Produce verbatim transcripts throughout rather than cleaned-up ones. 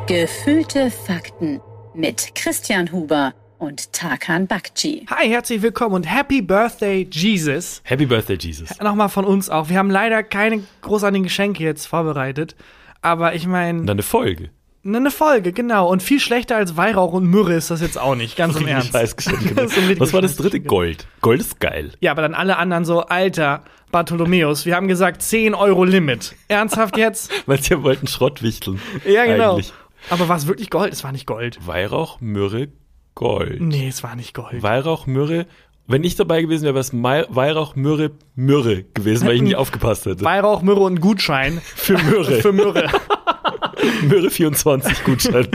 Gefühlte Fakten mit Christian Huber und Tarkan Bakci. Hi, herzlich willkommen und Happy Birthday, Jesus. Happy Birthday, Jesus. Nochmal von uns auch. Wir haben leider keine großartigen Geschenke jetzt vorbereitet, aber ich meine... Dann eine Folge. Eine Folge, genau. Und viel schlechter als Weihrauch und Myrrhe ist das jetzt auch nicht, ganz im Ernst. Scheißgeschenke. Was war das dritte? Gold. Gold ist geil. Ja, aber dann alle anderen so, Alter, Bartholomäus, wir haben gesagt zehn Euro Limit. Ernsthaft jetzt? Weil sie wollten Schrott wichteln. Ja, genau. Eigentlich. Aber war es wirklich Gold? Es war nicht Gold. Weihrauch, Myrrhe, Gold. Nee, es war nicht Gold. Weihrauch, Myrrhe. Wenn ich dabei gewesen wäre, wäre es Weihrauch, Myrrhe, Myrrhe gewesen, weil ich nie aufgepasst hätte. Weihrauch, Myrrhe und Gutschein. Für Myrrhe. Für Myrrhe. Myrrhe vierundzwanzig Gutschein.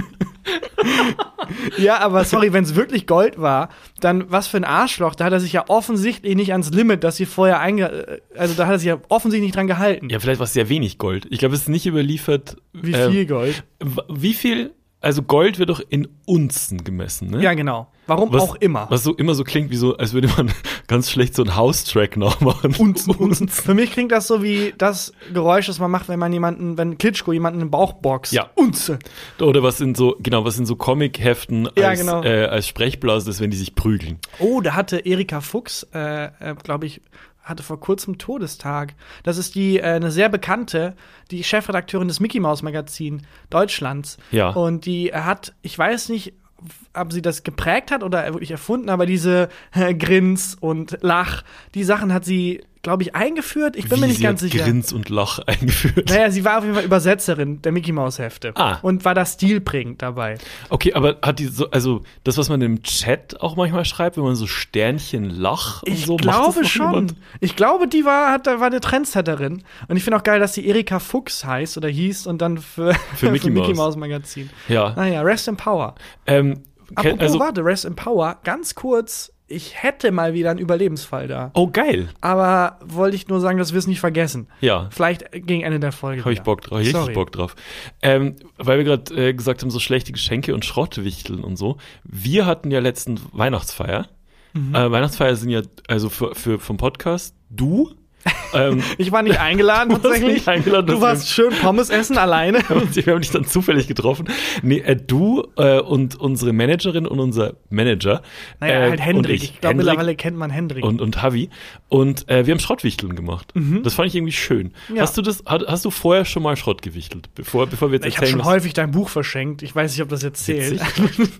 Ja, aber sorry, wenn es wirklich Gold war, dann was für ein Arschloch. Da hat er sich ja offensichtlich nicht ans Limit, das sie vorher einge... Also da hat er sich ja offensichtlich nicht dran gehalten. Ja, vielleicht war es sehr wenig Gold. Ich glaube, es ist nicht überliefert. Wie viel äh, Gold? Wie viel... Also Gold wird doch in Unzen gemessen, ne? Ja, genau. Warum was, auch immer. Was so immer so klingt, wie so, als würde man ganz schlecht so einen House-Track nachmachen. Unzen, Unzen. Für mich klingt das so wie das Geräusch, das man macht, wenn man jemanden, wenn Klitschko jemanden im Bauch boxt. Ja. Unze. Oder was in so, genau, was in so Comic-Heften als, ja, genau. äh, als Sprechblase ist, wenn die sich prügeln. Oh, da hatte Erika Fuchs, äh, äh, glaube ich, hatte vor kurzem Todestag. Das ist die äh, eine sehr bekannte, die Chefredakteurin des Mickey Mouse Magazin Deutschlands. Ja. Und die hat, ich weiß nicht, ob sie das geprägt hat oder wirklich erfunden, aber diese äh, Grins und Lach, die Sachen hat sie, glaube ich, eingeführt. Ich bin Wie, mir nicht sie ganz hat sicher. Grins und Lach eingeführt. Naja, sie war auf jeden Fall Übersetzerin der Mickey Mouse Hefte. Ah. Und war da stilprägend dabei. Okay, aber hat die so, also das, was man im Chat auch manchmal schreibt, wenn man so Sternchen Lach und Ich so, glaube macht das noch schon. jemand? Ich glaube, die war, hat, war eine Trendsetterin. Und ich finde auch geil, dass sie Erika Fuchs heißt oder hieß und dann für, Für Mickey Mouse. Mouse Magazin. Ja. Naja, Rest in Power. Ähm, Apropos, also, warte, Rest in Power, ganz kurz, ich hätte mal wieder einen Überlebensfall da. oh, geil. Aber wollte ich nur sagen, dass wir es nicht vergessen. Ja. Vielleicht gegen Ende der Folge. Habe ich wieder. Bock drauf, richtig Sorry. Bock drauf. Ähm, weil wir gerade äh, gesagt haben, so schlechte Geschenke und Schrottwichteln und so. Wir hatten ja letzten Weihnachtsfeier. Mhm. Äh, Weihnachtsfeier sind ja, also für, für vom Podcast, du. ähm, Ich war nicht eingeladen, Du warst tatsächlich. nicht eingeladen, du das warst schön Pommes essen alleine. wir haben dich dann zufällig getroffen. Nee, äh, du äh, und unsere Managerin und unser Manager. Naja, äh, halt Hendrik. und Ich glaube, mittlerweile kennt man Hendrik. Und, und Havi. Und äh, wir haben Schrottwichteln gemacht. Mhm. Das fand ich irgendwie schön. Ja. Hast du das, hast, hast du vorher schon mal Schrott gewichtelt? Bevor, bevor wir jetzt Ich habe erzählen, schon was- häufig dein Buch verschenkt. Ich weiß nicht, ob das jetzt zählt. Witzig.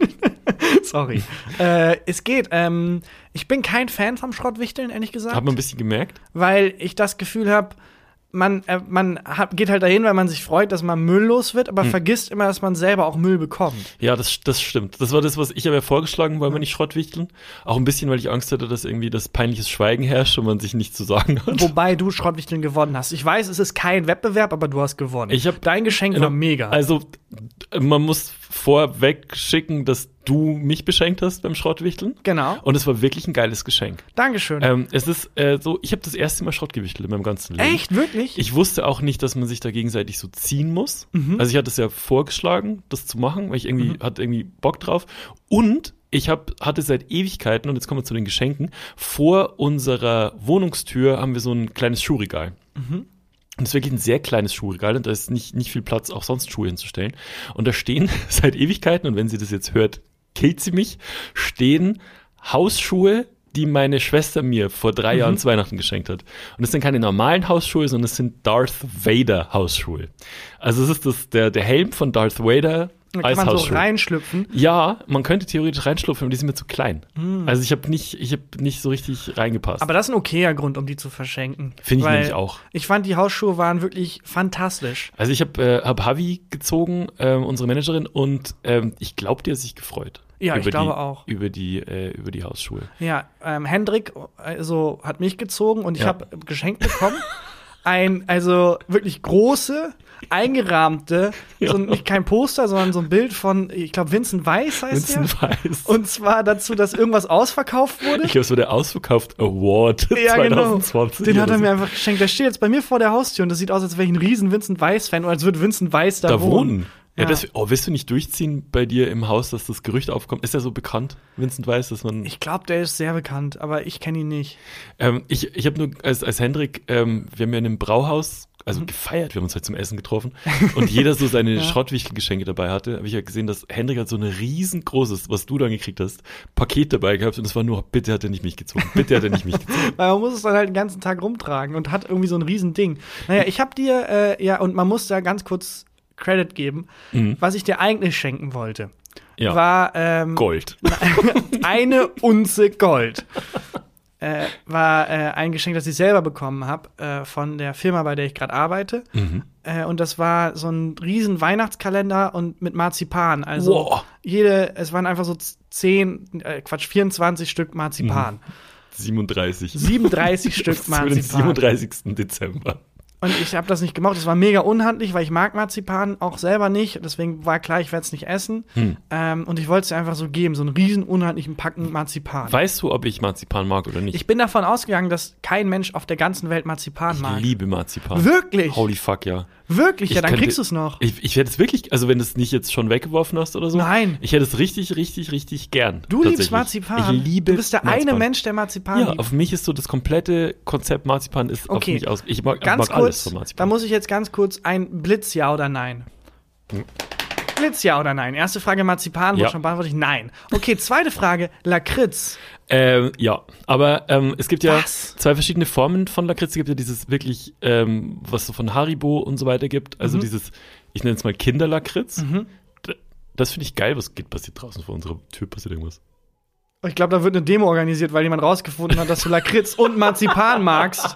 Sorry. äh, es geht. Ähm, ich bin kein Fan vom Schrottwichteln, ehrlich gesagt. Hat man ein bisschen gemerkt? Weil ich das Gefühl habe, man, äh, man hat, geht halt dahin, weil man sich freut, dass man Müll los wird, aber Hm. vergisst immer, dass man selber auch Müll bekommt. Ja, das, das stimmt. Das war das, was ich aber vorgeschlagen, wollen wir nicht Schrottwichteln. Auch ein bisschen, weil ich Angst hatte, dass irgendwie das peinliches Schweigen herrscht und man sich nichts zu sagen hat. Wobei du Schrottwichteln gewonnen hast. Ich weiß, es ist kein Wettbewerb, aber du hast gewonnen. Ich hab- Dein Geschenk war mega. Also, man muss vorweg schicken, dass du mich beschenkt hast beim Schrottwichteln. Genau. Und es war wirklich ein geiles Geschenk. Dankeschön. Ähm, es ist äh, so, ich habe das erste Mal Schrott gewichtelt in meinem ganzen Leben. Echt? Wirklich? Ich wusste auch nicht, dass man sich da gegenseitig so ziehen muss. Mhm. Also ich hatte es ja vorgeschlagen, das zu machen, weil ich irgendwie Mhm. hatte irgendwie Bock drauf. Und ich hab, hatte seit Ewigkeiten, und jetzt kommen wir zu den Geschenken, vor unserer Wohnungstür haben wir so ein kleines Schuhregal. Mhm. Und es ist wirklich ein sehr kleines Schuhregal und da ist nicht, nicht viel Platz, auch sonst Schuhe hinzustellen. Und da stehen seit Ewigkeiten, und wenn sie das jetzt hört, killt sie mich, stehen Hausschuhe, die meine Schwester mir vor drei Mhm. Jahren zu Weihnachten geschenkt hat. Und das sind keine normalen Hausschuhe, sondern es sind Darth Vader Hausschuhe. Also es ist das, der, der Helm von Darth Vader Da als kann man so Hausschuh. reinschlüpfen. Ja, man könnte theoretisch reinschlupfen, aber die sind mir zu klein. Also ich habe nicht, ich habe nicht so richtig reingepasst. Aber das ist ein okayer Grund, um die zu verschenken. Finde ich Weil nämlich auch. Ich fand, die Hausschuhe waren wirklich fantastisch. Also ich habe äh, hab Havi gezogen, ähm, unsere Managerin, und ähm, ich glaube, die hat sich gefreut. Ja, ich über glaube die, auch. Über die, äh, über die Hausschuhe. Ja, ähm, Hendrik also, hat mich gezogen und ich Ja. habe geschenkt bekommen. Ein, also wirklich große, eingerahmte, Ja. so nicht kein Poster, sondern so ein Bild von, ich glaube, Vincent Weiss heißt Vincent der. Weiss. Und zwar dazu, dass irgendwas ausverkauft wurde. Ich glaube, es war der Ausverkauft Award Ja, genau. zwanzig zwanzig. Den hat er oder mir so. einfach geschenkt. Der steht jetzt bei mir vor der Haustür und das sieht aus, als wäre ich ein riesen Vincent Weiss-Fan oder als würde Vincent Weiss da, da wohnen. wohnen. Ja, Ja. das, oh, willst du nicht durchziehen bei dir im Haus, dass das Gerücht aufkommt? Ist er so bekannt, Vincent Weiss, dass man. Ich glaube, der ist sehr bekannt, aber ich kenne ihn nicht. Ähm, ich ich habe nur als, als Hendrik, ähm, wir haben ja in einem Brauhaus also gefeiert, wir haben uns halt zum Essen getroffen und jeder so seine Ja. Schrottwichtelgeschenke dabei hatte, habe ich ja gesehen, dass Hendrik hat so ein riesengroßes, was du dann gekriegt hast, Paket dabei gehabt und es war nur, bitte hat er nicht mich gezogen, bitte hat er nicht mich gezogen. Weil man muss es dann halt den ganzen Tag rumtragen und hat irgendwie so ein Riesending. Naja, ich hab dir, äh, ja, und man muss da ganz kurz Credit geben, Mhm. was ich dir eigentlich schenken wollte, Ja, war ähm, Gold. eine Unze Gold. Äh, war äh, ein Geschenk, das ich selber bekommen habe äh, von der Firma, bei der ich gerade arbeite. Mhm. Äh, und das war so ein riesen Weihnachtskalender und mit Marzipan. Also Wow. jede, es waren einfach so zehn, äh, Quatsch, vierundzwanzig Stück Marzipan. siebenunddreißig. siebenunddreißig Stück Für den Marzipan. siebenunddreißigsten Dezember. Und ich habe das nicht gemocht. Das war mega unhandlich, weil ich mag Marzipan auch selber nicht. Deswegen war klar, ich werde es nicht essen. Hm. Ähm, und ich wollte es dir einfach so geben, so einen riesen unhandlichen Packen Marzipan. Weißt du, ob ich Marzipan mag oder nicht? Ich bin davon ausgegangen, dass kein Mensch auf der ganzen Welt Marzipan Ich mag. liebe Marzipan. Wirklich? Holy fuck, ja. Wirklich? Ja, Ich dann könnte- kriegst du es noch. Ich, ich hätte es wirklich, also wenn du es nicht jetzt schon weggeworfen hast oder so. Nein. Ich hätte es richtig, richtig, richtig gern. Du liebst tatsächlich. Marzipan. Ich liebe Du bist der Marzipan. eine Mensch, der Marzipan Ja, liebt. auf mich ist so das komplette Konzept Marzipan ist auf Okay. mich aus. Ich mag, Ganz mag alles kurz, von da Marzipan. muss ich jetzt ganz kurz ein Blitz, ja oder nein. Hm. Blitz, ja oder nein. Erste Frage Marzipan, wurde Ja. schon beantwortet. Nein. Okay, zweite Frage, Lakritz. Ähm, ja, aber ähm, es gibt ja Was? zwei verschiedene Formen von Lakritz. Es gibt ja dieses wirklich, ähm, was so von Haribo und so weiter gibt. Also Mhm. dieses, ich nenne es mal Kinderlakritz. Mhm. D- Das finde ich geil. Was geht passiert draußen vor unserer Tür? Passiert irgendwas? Ich glaube, da wird eine Demo organisiert, weil jemand rausgefunden hat, dass du Lakritz und Marzipan magst.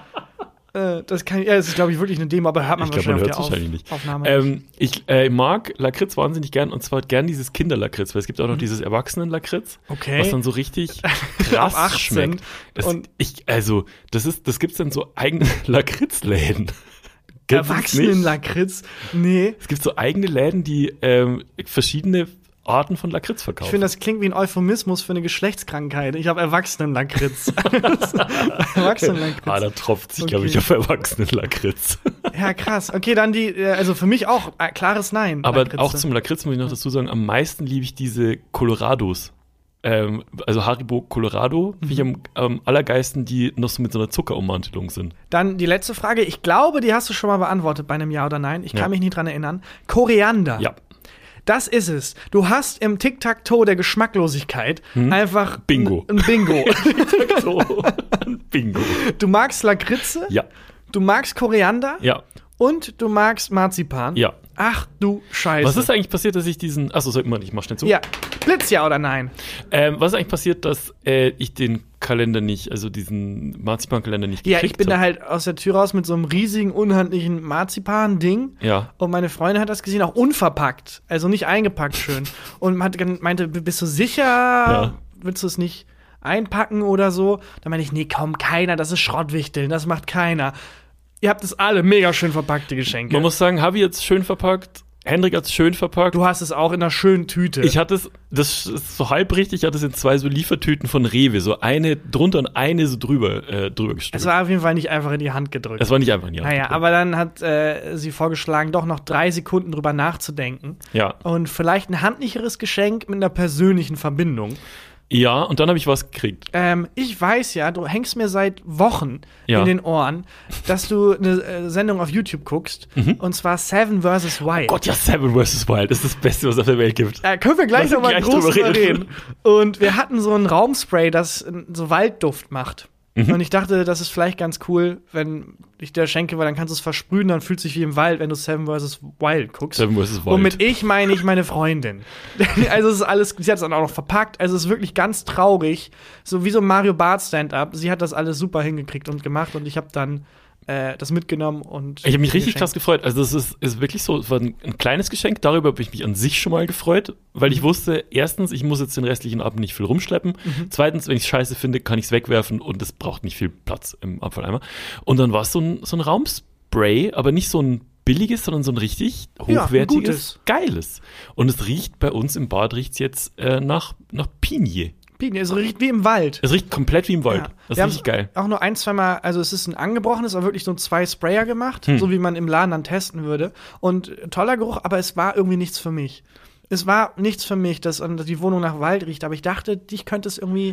Äh, das kann, ja, das ist, glaube ich, wirklich eine Demo, aber hört man Ich glaube, man wahrscheinlich auf hört es der wahrscheinlich nicht. Auf Aufnahme. Ähm, ich äh, mag Lakritz wahnsinnig gern und zwar gern dieses Kinderlakritz, weil es gibt auch noch dieses Erwachsenen-Lakritz, Mhm. Okay. was dann so richtig Ab krass achtzehn. schmeckt. Das, Und- ich, also, das ist, das gibt's dann so eigene Lakritzläden. Kennst du das nicht? Erwachsenen-Lakritz? Nee. Es gibt so eigene Läden, die ähm, verschiedene Arten von Lakritz verkaufen. Ich finde, das klingt wie ein Euphemismus für eine Geschlechtskrankheit. Ich habe Erwachsenen-Lakritz. Erwachsenen-Lakritz. Ah, da tropft sich, Okay. glaube ich, auf Erwachsenen-Lakritz. Ja, krass. Okay, dann die, äh, also für mich auch äh, klares Nein. Aber Lakritze. auch zum Lakritz muss ich noch dazu sagen, am meisten liebe ich diese Colorados. Ähm, also Haribo Colorado, finde ich am, am allergeisten, die noch so mit so einer Zuckerummantelung sind. Dann die letzte Frage. Ich glaube, die hast du schon mal beantwortet bei einem Ja oder Nein. Ich kann Ja. mich nicht dran erinnern. Koriander. Ja, Das ist es. Du hast im Tic-Tac-Toe der Geschmacklosigkeit einfach Hm? Bingo. ein Bingo. so. Bingo. Du magst Lakritze, Ja, du magst Koriander ja, und du magst Marzipan. ja. Ach du Scheiße. Was ist eigentlich passiert, dass ich diesen. Achso, sag mal, ich mach schnell zu. Ja, Blitz ja oder nein? Ähm, was ist eigentlich passiert, dass äh, ich den Kalender nicht, also diesen Marzipan-Kalender nicht Ja, gekriegt ich bin da hab? halt aus der Tür raus mit so einem riesigen, unhandlichen Marzipan-Ding. Ja. Und meine Freundin hat das gesehen, auch unverpackt. Also nicht eingepackt schön. Und hat, gen- meinte, bist du sicher? Ja. Willst du es nicht einpacken oder so? Dann meinte ich, nee, komm, keiner, das ist Schrottwichteln, das macht keiner. Ihr habt es alle mega schön verpackte Geschenke. Man muss sagen, Habi jetzt schön verpackt, Hendrik hat es schön verpackt. Du hast es auch in einer schönen Tüte. Ich hatte es, das ist so halb richtig, ich hatte es in zwei so Liefertüten von Rewe, so eine drunter und eine so drüber, äh, drüber es gestülpt. war auf jeden Fall nicht einfach in die Hand gedrückt. Das war nicht einfach in die Hand Naja, gedrückt. aber dann hat äh, sie vorgeschlagen, doch noch drei Sekunden drüber nachzudenken. Ja. Und vielleicht ein handlicheres Geschenk mit einer persönlichen Verbindung. Ja, und dann habe ich was gekriegt. Ähm, ich weiß ja, du hängst mir seit Wochen Ja. in den Ohren, dass du eine äh, Sendung auf YouTube guckst. Und zwar Seven versus. Wild. Mhm. Gott, ja, Seven versus. Wild, das ist das Beste, was es auf der Welt gibt. Da können wir gleich Lass uns nochmal gleich groß drüber drüber reden. reden. Und wir hatten so ein Raumspray, das äh, so Waldduft macht. Mhm. Und ich dachte, das ist vielleicht ganz cool, wenn ich dir schenke, weil dann kannst du es versprühen, dann fühlt es sich wie im Wald, wenn du Seven versus. Wild guckst. Seven versus. Wild. Und mit ich meine ich meine Freundin. Also es ist alles, sie hat es dann auch noch verpackt. Also es ist wirklich ganz traurig. So wie so ein Mario Bart Stand-up. Sie hat das alles super hingekriegt und gemacht und ich habe dann äh, das mitgenommen und Ich habe mich richtig geschenkt. krass gefreut. Also es ist, ist wirklich so, es war ein, ein kleines Geschenk. Darüber habe ich mich an sich schon mal gefreut, weil Mhm. ich wusste, erstens, ich muss jetzt den restlichen Abend nicht viel rumschleppen. Mhm. Zweitens, wenn ich scheiße finde, kann ich es wegwerfen und es braucht nicht viel Platz im Abfalleimer. Und dann war es so ein, so ein Raumspray, aber nicht so ein billiges, sondern so ein richtig Ja, ein hochwertiges, gutes. geiles. Und es riecht bei uns im Bad riecht's jetzt äh, nach, nach Pinie. Bienen, es riecht wie im Wald. Es riecht komplett wie im Wald. Ja. Das Wir ist richtig geil. Auch nur ein, zwei Mal, also es ist ein angebrochenes, aber wirklich so zwei Sprayer gemacht, Hm. so wie man im Laden dann testen würde. Und äh, toller Geruch, aber es war irgendwie nichts für mich. Es war nichts für mich, dass äh, die Wohnung nach Wald riecht, aber ich dachte, dich könnte es irgendwie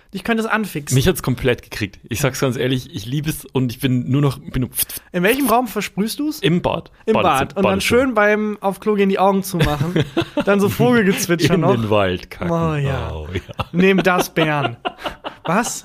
Ich könnte es anfixen. Mich hat's komplett gekriegt. Ich sag's ganz ehrlich, ich liebe es und ich bin nur noch. Bin nur In welchem Raum versprühst du es? Im Bad. Im Bad. Badezimmer. Und dann schön beim auf Klo gehen die Augen zumachen. Dann so Vogelgezwitscher In noch. den Wald kacken. Oh ja. Oh, ja. Neben das Bären. Was?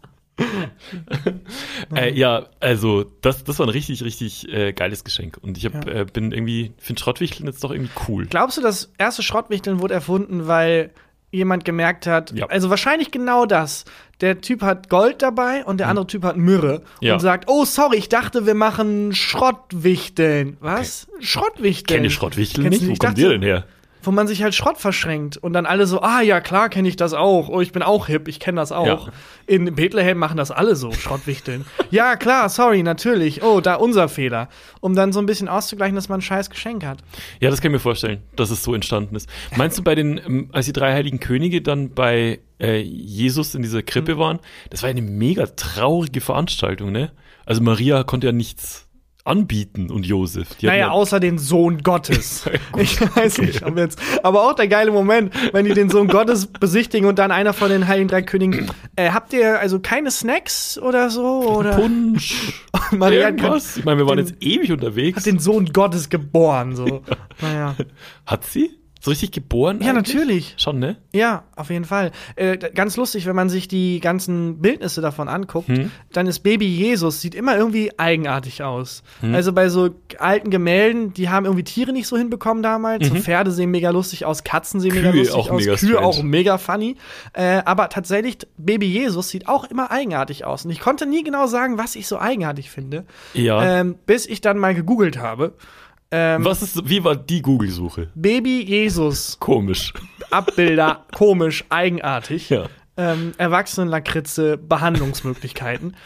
äh, ja, also das, das war ein richtig, richtig äh, geiles Geschenk. Und ich hab, Ja. äh, bin irgendwie, finde Schrottwichteln jetzt doch irgendwie cool. Glaubst du, das erste Schrottwichteln wurde erfunden, weil jemand gemerkt hat, Ja. also wahrscheinlich genau das. Der Typ hat Gold dabei und der andere Typ hat Myrrhe Ja. und sagt, oh, sorry, ich dachte, wir machen Schrottwichteln. Was? Schrottwichteln? Kenne Schrottwichteln Kennst nicht? du Wo nicht? kommt Ich ihr dachte- denn her? Wo man sich halt Schrott verschränkt und dann alle so, ah ja, klar kenne ich das auch. Oh, ich bin auch hip, ich kenne das auch. Ja. In Bethlehem machen das alle so, Schrottwichteln. Ja, klar, sorry, natürlich. Oh, da unser Fehler. Um dann so ein bisschen auszugleichen, dass man ein scheiß Geschenk hat. Ja, das kann ich mir vorstellen, dass es so entstanden ist. Meinst du, bei den, ähm, als die drei heiligen Könige dann bei äh, Jesus in dieser Krippe Mhm. waren, das war eine mega traurige Veranstaltung, ne? Also Maria konnte ja nichts anbieten und Josef. Die hatten Naja, ja, außer den Sohn Gottes. Gut, Ich weiß okay. nicht, ob jetzt. Aber auch der geile Moment, wenn die den Sohn Gottes besichtigen und dann einer von den Heiligen Drei Königen. Äh, habt ihr also keine Snacks oder so? Oder? Punsch, Maria hat, irgendwas. Ich meine, wir waren den- jetzt ewig unterwegs. hat den Sohn Gottes geboren. So. Naja. Hat sie? So richtig geboren? Ja, eigentlich? natürlich. Schon, ne? Ja, auf jeden Fall. Äh, d- ganz lustig, wenn man sich die ganzen Bildnisse davon anguckt, Hm. dann ist Baby Jesus, sieht immer irgendwie eigenartig aus. Also bei so alten Gemälden, die haben irgendwie Tiere nicht so hinbekommen damals. So Pferde sehen mega lustig aus, Katzen sehen mega Kühe lustig auch aus, mega Kühe strange. auch mega funny. Äh, aber tatsächlich, Baby Jesus sieht auch immer eigenartig aus. Und ich konnte nie genau sagen, was ich so eigenartig finde, Ja. ähm, bis ich dann mal gegoogelt habe. Ähm, Was ist, wie war die Google-Suche? Baby Jesus, Komisch. Abbilder, komisch, eigenartig. Ja. Ähm, Erwachsenenlakritze, Behandlungsmöglichkeiten.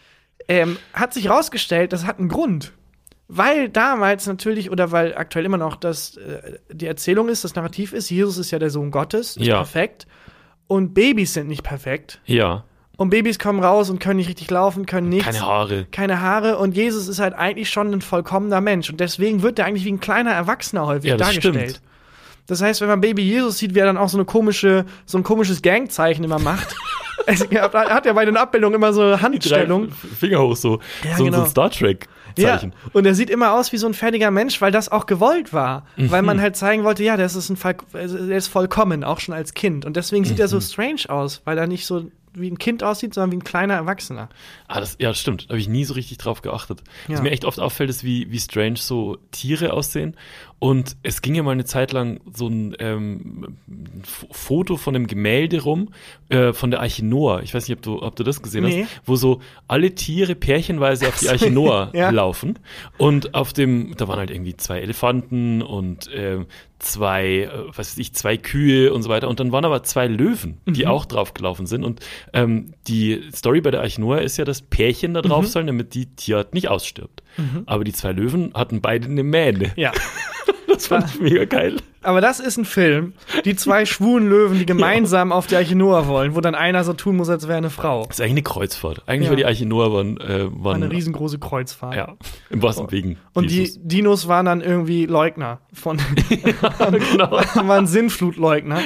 ähm, hat sich rausgestellt, das hat einen Grund. Weil damals natürlich, oder weil aktuell immer noch das, äh, die Erzählung ist, das Narrativ ist, Jesus ist ja der Sohn Gottes, ist Ja. perfekt. Und Babys sind nicht perfekt. Ja. Und Babys kommen raus und können nicht richtig laufen, können nichts. Keine Haare. Keine Haare. Und Jesus ist halt eigentlich schon ein vollkommener Mensch. Und deswegen wird er eigentlich wie ein kleiner Erwachsener häufig Ja, das dargestellt. stimmt. Das heißt, wenn man Baby Jesus sieht, wie er dann auch so eine komische, so ein komisches Gangzeichen immer macht. Es er hat ja bei den Abbildungen immer so eine Handstellung. Drei Finger hoch so. Ja, so, genau. so ein Star Trek-Zeichen. Ja, und er sieht immer aus wie so ein fertiger Mensch, weil das auch gewollt war. Mhm. Weil man halt zeigen wollte, ja, das ist ein Fall, er ist vollkommen, auch schon als Kind. Und deswegen sieht er Mhm. so strange aus, weil er nicht so wie ein Kind aussieht, sondern wie ein kleiner Erwachsener. Ah, das, ja, das stimmt. Da habe ich nie so richtig drauf geachtet. Ja. Was mir echt oft auffällt, ist, wie, wie strange so Tiere aussehen. Und es ging ja mal eine Zeit lang so ein ähm, F- Foto von einem Gemälde rum, äh, von der Arche Noah. Ich weiß nicht, ob du, ob du das gesehen Nee. hast. Wo so alle Tiere pärchenweise auf die Arche Noah Ja. laufen. Und auf dem, da waren halt irgendwie zwei Elefanten und ähm, zwei, äh, was weiß ich, zwei Kühe und so weiter. Und dann waren aber zwei Löwen, die auch drauf gelaufen sind. Und ähm, die Story bei der Arche Noah ist ja, dass Pärchen da drauf sollen, damit die Tierart nicht ausstirbt. Aber die zwei Löwen hatten beide eine Mähne. Ja. Das fand ich mega geil. Aber das ist ein Film, die zwei schwulen Löwen, die gemeinsam auf die Arche Noah wollen, wo dann einer so tun muss, als wäre eine Frau. Das ist eigentlich eine Kreuzfahrt. Eigentlich Ja. war die Arche Noah waren, äh, waren Eine riesengroße Kreuzfahrt. ja, im wahrsten Wegen. Und Jesus. die Dinos waren dann irgendwie Leugner. Von genau. waren Sinnflutleugner.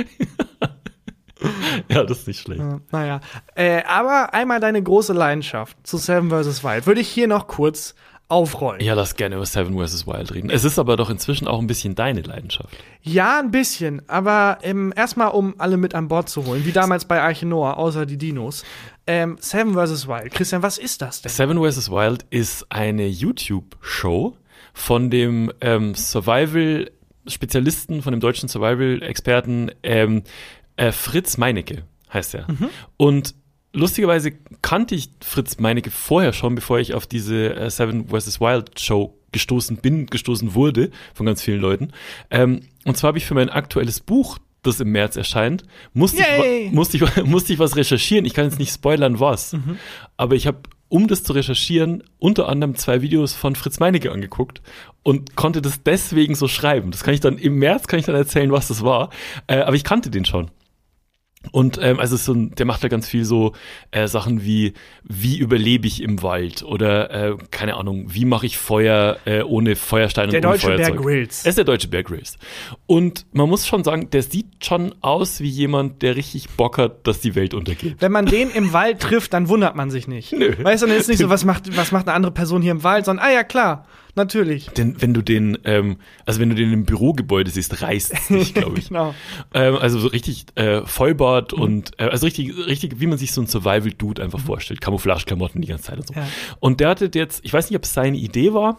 Ja, das ist nicht schlecht. Ja, naja. Äh, aber einmal deine große Leidenschaft zu Seven versus. Wild würde ich hier noch kurz aufrollen. Ja, lass gerne über Seven versus. Wild reden. Es ist aber doch inzwischen auch ein bisschen deine Leidenschaft. Ja, ein bisschen. Aber ähm, erstmal, um alle mit an Bord zu holen, wie damals bei Arche Noah, außer die Dinos. Ähm, Seven versus. Wild. Christian, was ist das denn? Seven versus. Wild ist eine YouTube-Show von dem ähm, Survival-Spezialisten, von dem deutschen Survival-Experten ähm, äh, Fritz Meinecke heißt er. Und lustigerweise kannte ich Fritz Meinecke vorher schon, bevor ich auf diese äh, Seven versus. Wild Show gestoßen bin, gestoßen wurde von ganz vielen Leuten. Ähm, und zwar habe ich für mein aktuelles Buch, das im März erscheint, musste ich, Yay! wa- musste, ich, musste ich was recherchieren. Ich kann jetzt nicht spoilern, was. Aber ich habe, um das zu recherchieren, unter anderem zwei Videos von Fritz Meinecke angeguckt und konnte das deswegen so schreiben. Das kann ich dann, im März kann ich dann erzählen, was das war. Äh, aber ich kannte den schon. Und ähm, also so ein, der macht da ganz viel so äh, Sachen wie, wie überlebe ich im Wald oder äh, keine Ahnung, wie mache ich Feuer äh, ohne Feuerstein Der und ohne deutsche Bear Feuerzeug. Grylls. Er ist der deutsche Bear Grylls. Und man muss schon sagen, der sieht schon aus wie jemand, der richtig Bock hat, dass die Welt untergeht. Wenn man den im Wald trifft, dann wundert man sich nicht. Nö. Weißt du, dann ist nicht so, was macht, was macht eine andere Person hier im Wald, sondern, ah ja, klar, natürlich. Denn wenn du den, ähm, also wenn du den im Bürogebäude siehst, reißt es nicht, glaube ich. Genau. Ähm, also so richtig äh, Vollbart mhm. und äh, also richtig, richtig, wie man sich so ein Survival-Dude einfach mhm. vorstellt. Camouflage-Klamotten die ganze Zeit und so. Ja. Und der hatte jetzt, ich weiß nicht, ob es seine Idee war,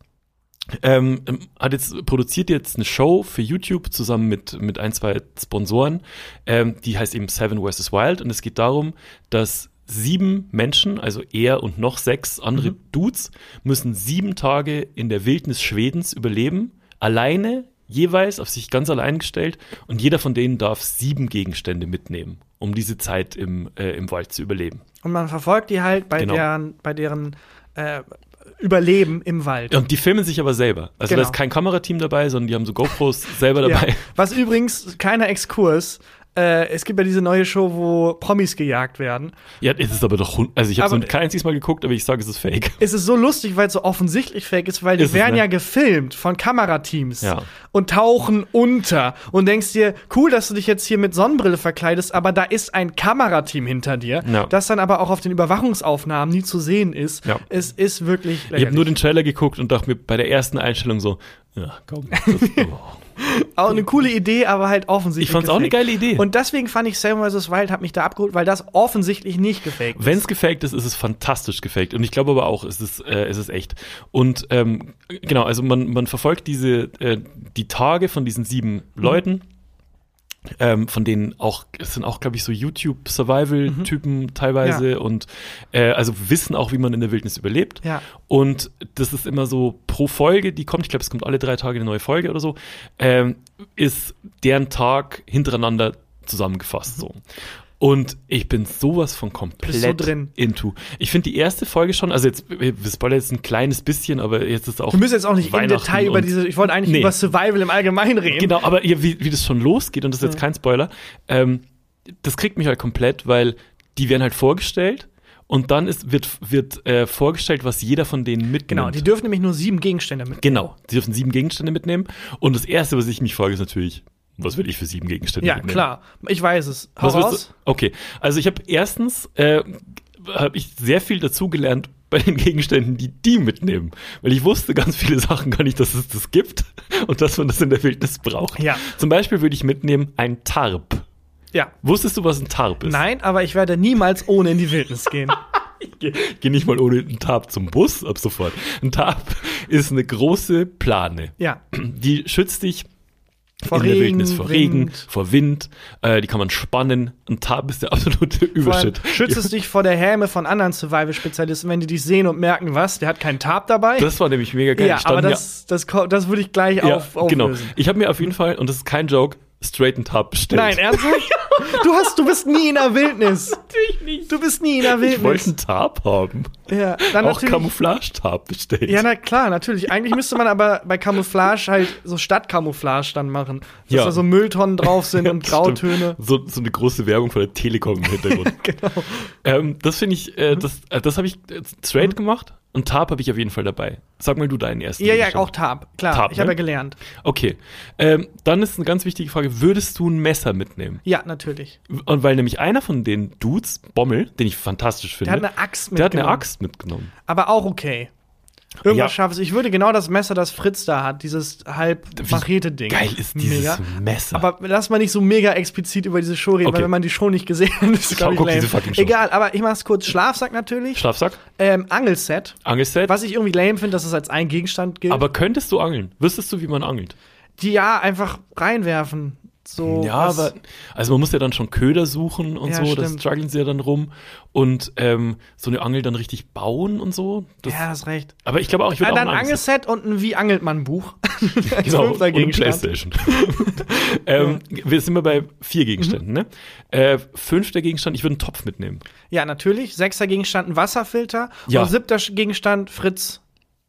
ähm, hat jetzt, produziert jetzt eine Show für YouTube zusammen mit, mit ein, zwei Sponsoren, ähm, die heißt eben Seven versus. Wild und es geht darum, dass sieben Menschen, also er und noch sechs andere mhm. Dudes, müssen sieben Tage in der Wildnis Schwedens überleben, alleine, jeweils auf sich ganz allein gestellt und jeder von denen darf sieben Gegenstände mitnehmen, um diese Zeit im, äh, im Wald zu überleben. Und man verfolgt die halt bei Genau. deren, bei deren äh, Überleben im Wald. Und die filmen sich aber selber. Also Genau. da ist kein Kamerateam dabei, sondern die haben so GoPros selber dabei. Ja. Was übrigens, kleiner Exkurs, äh, es gibt ja diese neue Show, wo Promis gejagt werden. Ja, es ist aber doch, hun- also ich habe Aber- so kein einziges Mal geguckt, aber ich sage, es ist fake. Es ist so lustig, weil es so offensichtlich fake ist, weil die Ist es, werden ne? ja gefilmt von Kamerateams Ja. und tauchen unter und denkst dir, cool, dass du dich jetzt hier mit Sonnenbrille verkleidest, aber da ist ein Kamerateam hinter dir, Ja. das dann aber auch auf den Überwachungsaufnahmen nie zu sehen ist. Ja. Es ist wirklich Ich habe nur den Trailer geguckt und dachte mir bei der ersten Einstellung so, ja, komm. Das, oh. auch eine coole Idee, aber halt offensichtlich Ich fand's auch eine gefaked. geile Idee. Und deswegen fand ich Seven versus. Wild hat mich da abgeholt, weil das offensichtlich nicht gefaked ist. Wenn es gefaked ist, ist es fantastisch gefaked. Und ich glaube aber auch, es ist, äh, es ist echt. Und ähm, genau, also man, man verfolgt diese, äh, die Tage von diesen sieben Leuten, ähm, von denen auch, es sind auch, glaube ich, so YouTube-Survival-Typen teilweise Ja. und äh, also wissen auch, wie man in der Wildnis überlebt. Ja. Und das ist immer so pro Folge, die kommt, ich glaube, es kommt alle drei Tage eine neue Folge oder so, ähm, ist deren Tag hintereinander zusammengefasst so. Und ich bin sowas von komplett Bist so drin. into. Ich finde die erste Folge schon, also jetzt, wir spoilern jetzt ein kleines bisschen, aber jetzt ist auch Wir müssen jetzt auch nicht im Weihnachten Detail über und- diese, ich wollte eigentlich Nee. über Survival im Allgemeinen reden. Genau, aber ja, wie, wie das schon losgeht, und das ist jetzt kein Spoiler, ähm, das kriegt mich halt komplett, weil die werden halt vorgestellt und dann ist, wird, wird äh, vorgestellt, was jeder von denen mitnimmt. Genau, die dürfen nämlich nur sieben Gegenstände mit. Genau, sie dürfen sieben Gegenstände mitnehmen und das Erste, was ich mich frage, ist natürlich, was will ich für sieben Gegenstände Ja, mitnehmen? klar. Ich weiß es. Hau Was willst raus. du? Okay, also ich habe erstens äh, habe ich sehr viel dazugelernt bei den Gegenständen, die die mitnehmen, weil ich wusste ganz viele Sachen gar nicht, dass es das gibt und dass man das in der Wildnis braucht. Ja. Zum Beispiel würde ich mitnehmen ein Tarp. Ja. Wusstest du, was ein Tarp ist? Nein, aber ich werde niemals ohne in die Wildnis gehen. Geh, geh nicht mal ohne einen Tarp zum Bus ab sofort. Ein Tarp ist eine große Plane. Ja. Die schützt dich Vor in der Regen, Wildnis vor Regen, Wind. vor Wind. Äh, die kann man spannen. Ein Tarp ist der absolute Übershit. Schützt es dich vor der Häme von anderen Survival-Spezialisten, wenn die dich sehen und merken, was, der hat keinen Tarp dabei? Das war nämlich mega geil. ja, Die standen aber das, das, ko- das würde ich gleich ja, auf, ja, genau. auflösen. Ich habe mir auf jeden Fall, und das ist kein Joke, straight einen Tarp bestellt. Nein, ernsthaft? Du hast, du bist nie in der Wildnis. natürlich nicht. Du bist nie in der Ich wollte Wildnis. einen Tarp haben. Ja, dann Auch natürlich- Camouflage-Tarp bestellt. Ja, na klar, natürlich. Eigentlich müsste man aber bei Camouflage halt so Stadtcamouflage dann machen. Dass Ja. da so Mülltonnen drauf sind und Stimmt. Grautöne. So, so eine große Werbung von der Telekom im Hintergrund. Genau. ähm, das finde ich, äh, das, äh, das habe ich äh, straight gemacht und Tarp habe ich auf jeden Fall dabei. Sag mal du deinen ersten. Ja, ja, Gegenstand. auch Tarp. Klar, Tarp, ich habe ne? ja gelernt. Okay. Ähm, dann ist eine ganz wichtige Frage, würdest du ein Messer mitnehmen? Ja, natürlich. Und weil nämlich einer von den Dudes, Bommel, den ich fantastisch finde, Der hat eine Axt der hat mitgenommen. eine Axt mitgenommen. Aber auch okay. Irgendwas Ja. Scharfes. Ich würde genau das Messer, das Fritz da hat, dieses halb Machete-Ding. Geil ist dieses Mega. Messer. Aber lass mal nicht so mega explizit über diese Show reden, Okay. weil wenn man die Show nicht gesehen hat, ist es, Schau, glaube ich, guck lame. diese fucking Show. Egal, aber ich mach's kurz. Schlafsack natürlich. Schlafsack, ähm, Angelset. Angelset. Was ich irgendwie lame finde, dass es als ein Gegenstand gilt. Aber könntest du angeln? Wüsstest du, wie man angelt? die ja einfach reinwerfen. So, Ja, was- aber also man muss ja dann schon Köder suchen und Ja, so, das stimmt. strugglen sie ja dann rum und ähm, so eine Angel dann richtig bauen und so. Das, Ja, hast recht. aber ich glaube auch, ich würde Ja, auch dann ein ein Angelset. Angelset und ein Wie angelt man Buch. Als Genau, fünfter und ein Gegenstand. Playstation. ähm, wir sind wir bei vier Gegenständen, Mhm. ne? Äh, fünfter Gegenstand, ich würde einen Topf mitnehmen. Ja, natürlich. Sechster Gegenstand ein Wasserfilter. Ja. Und siebter Gegenstand Fritz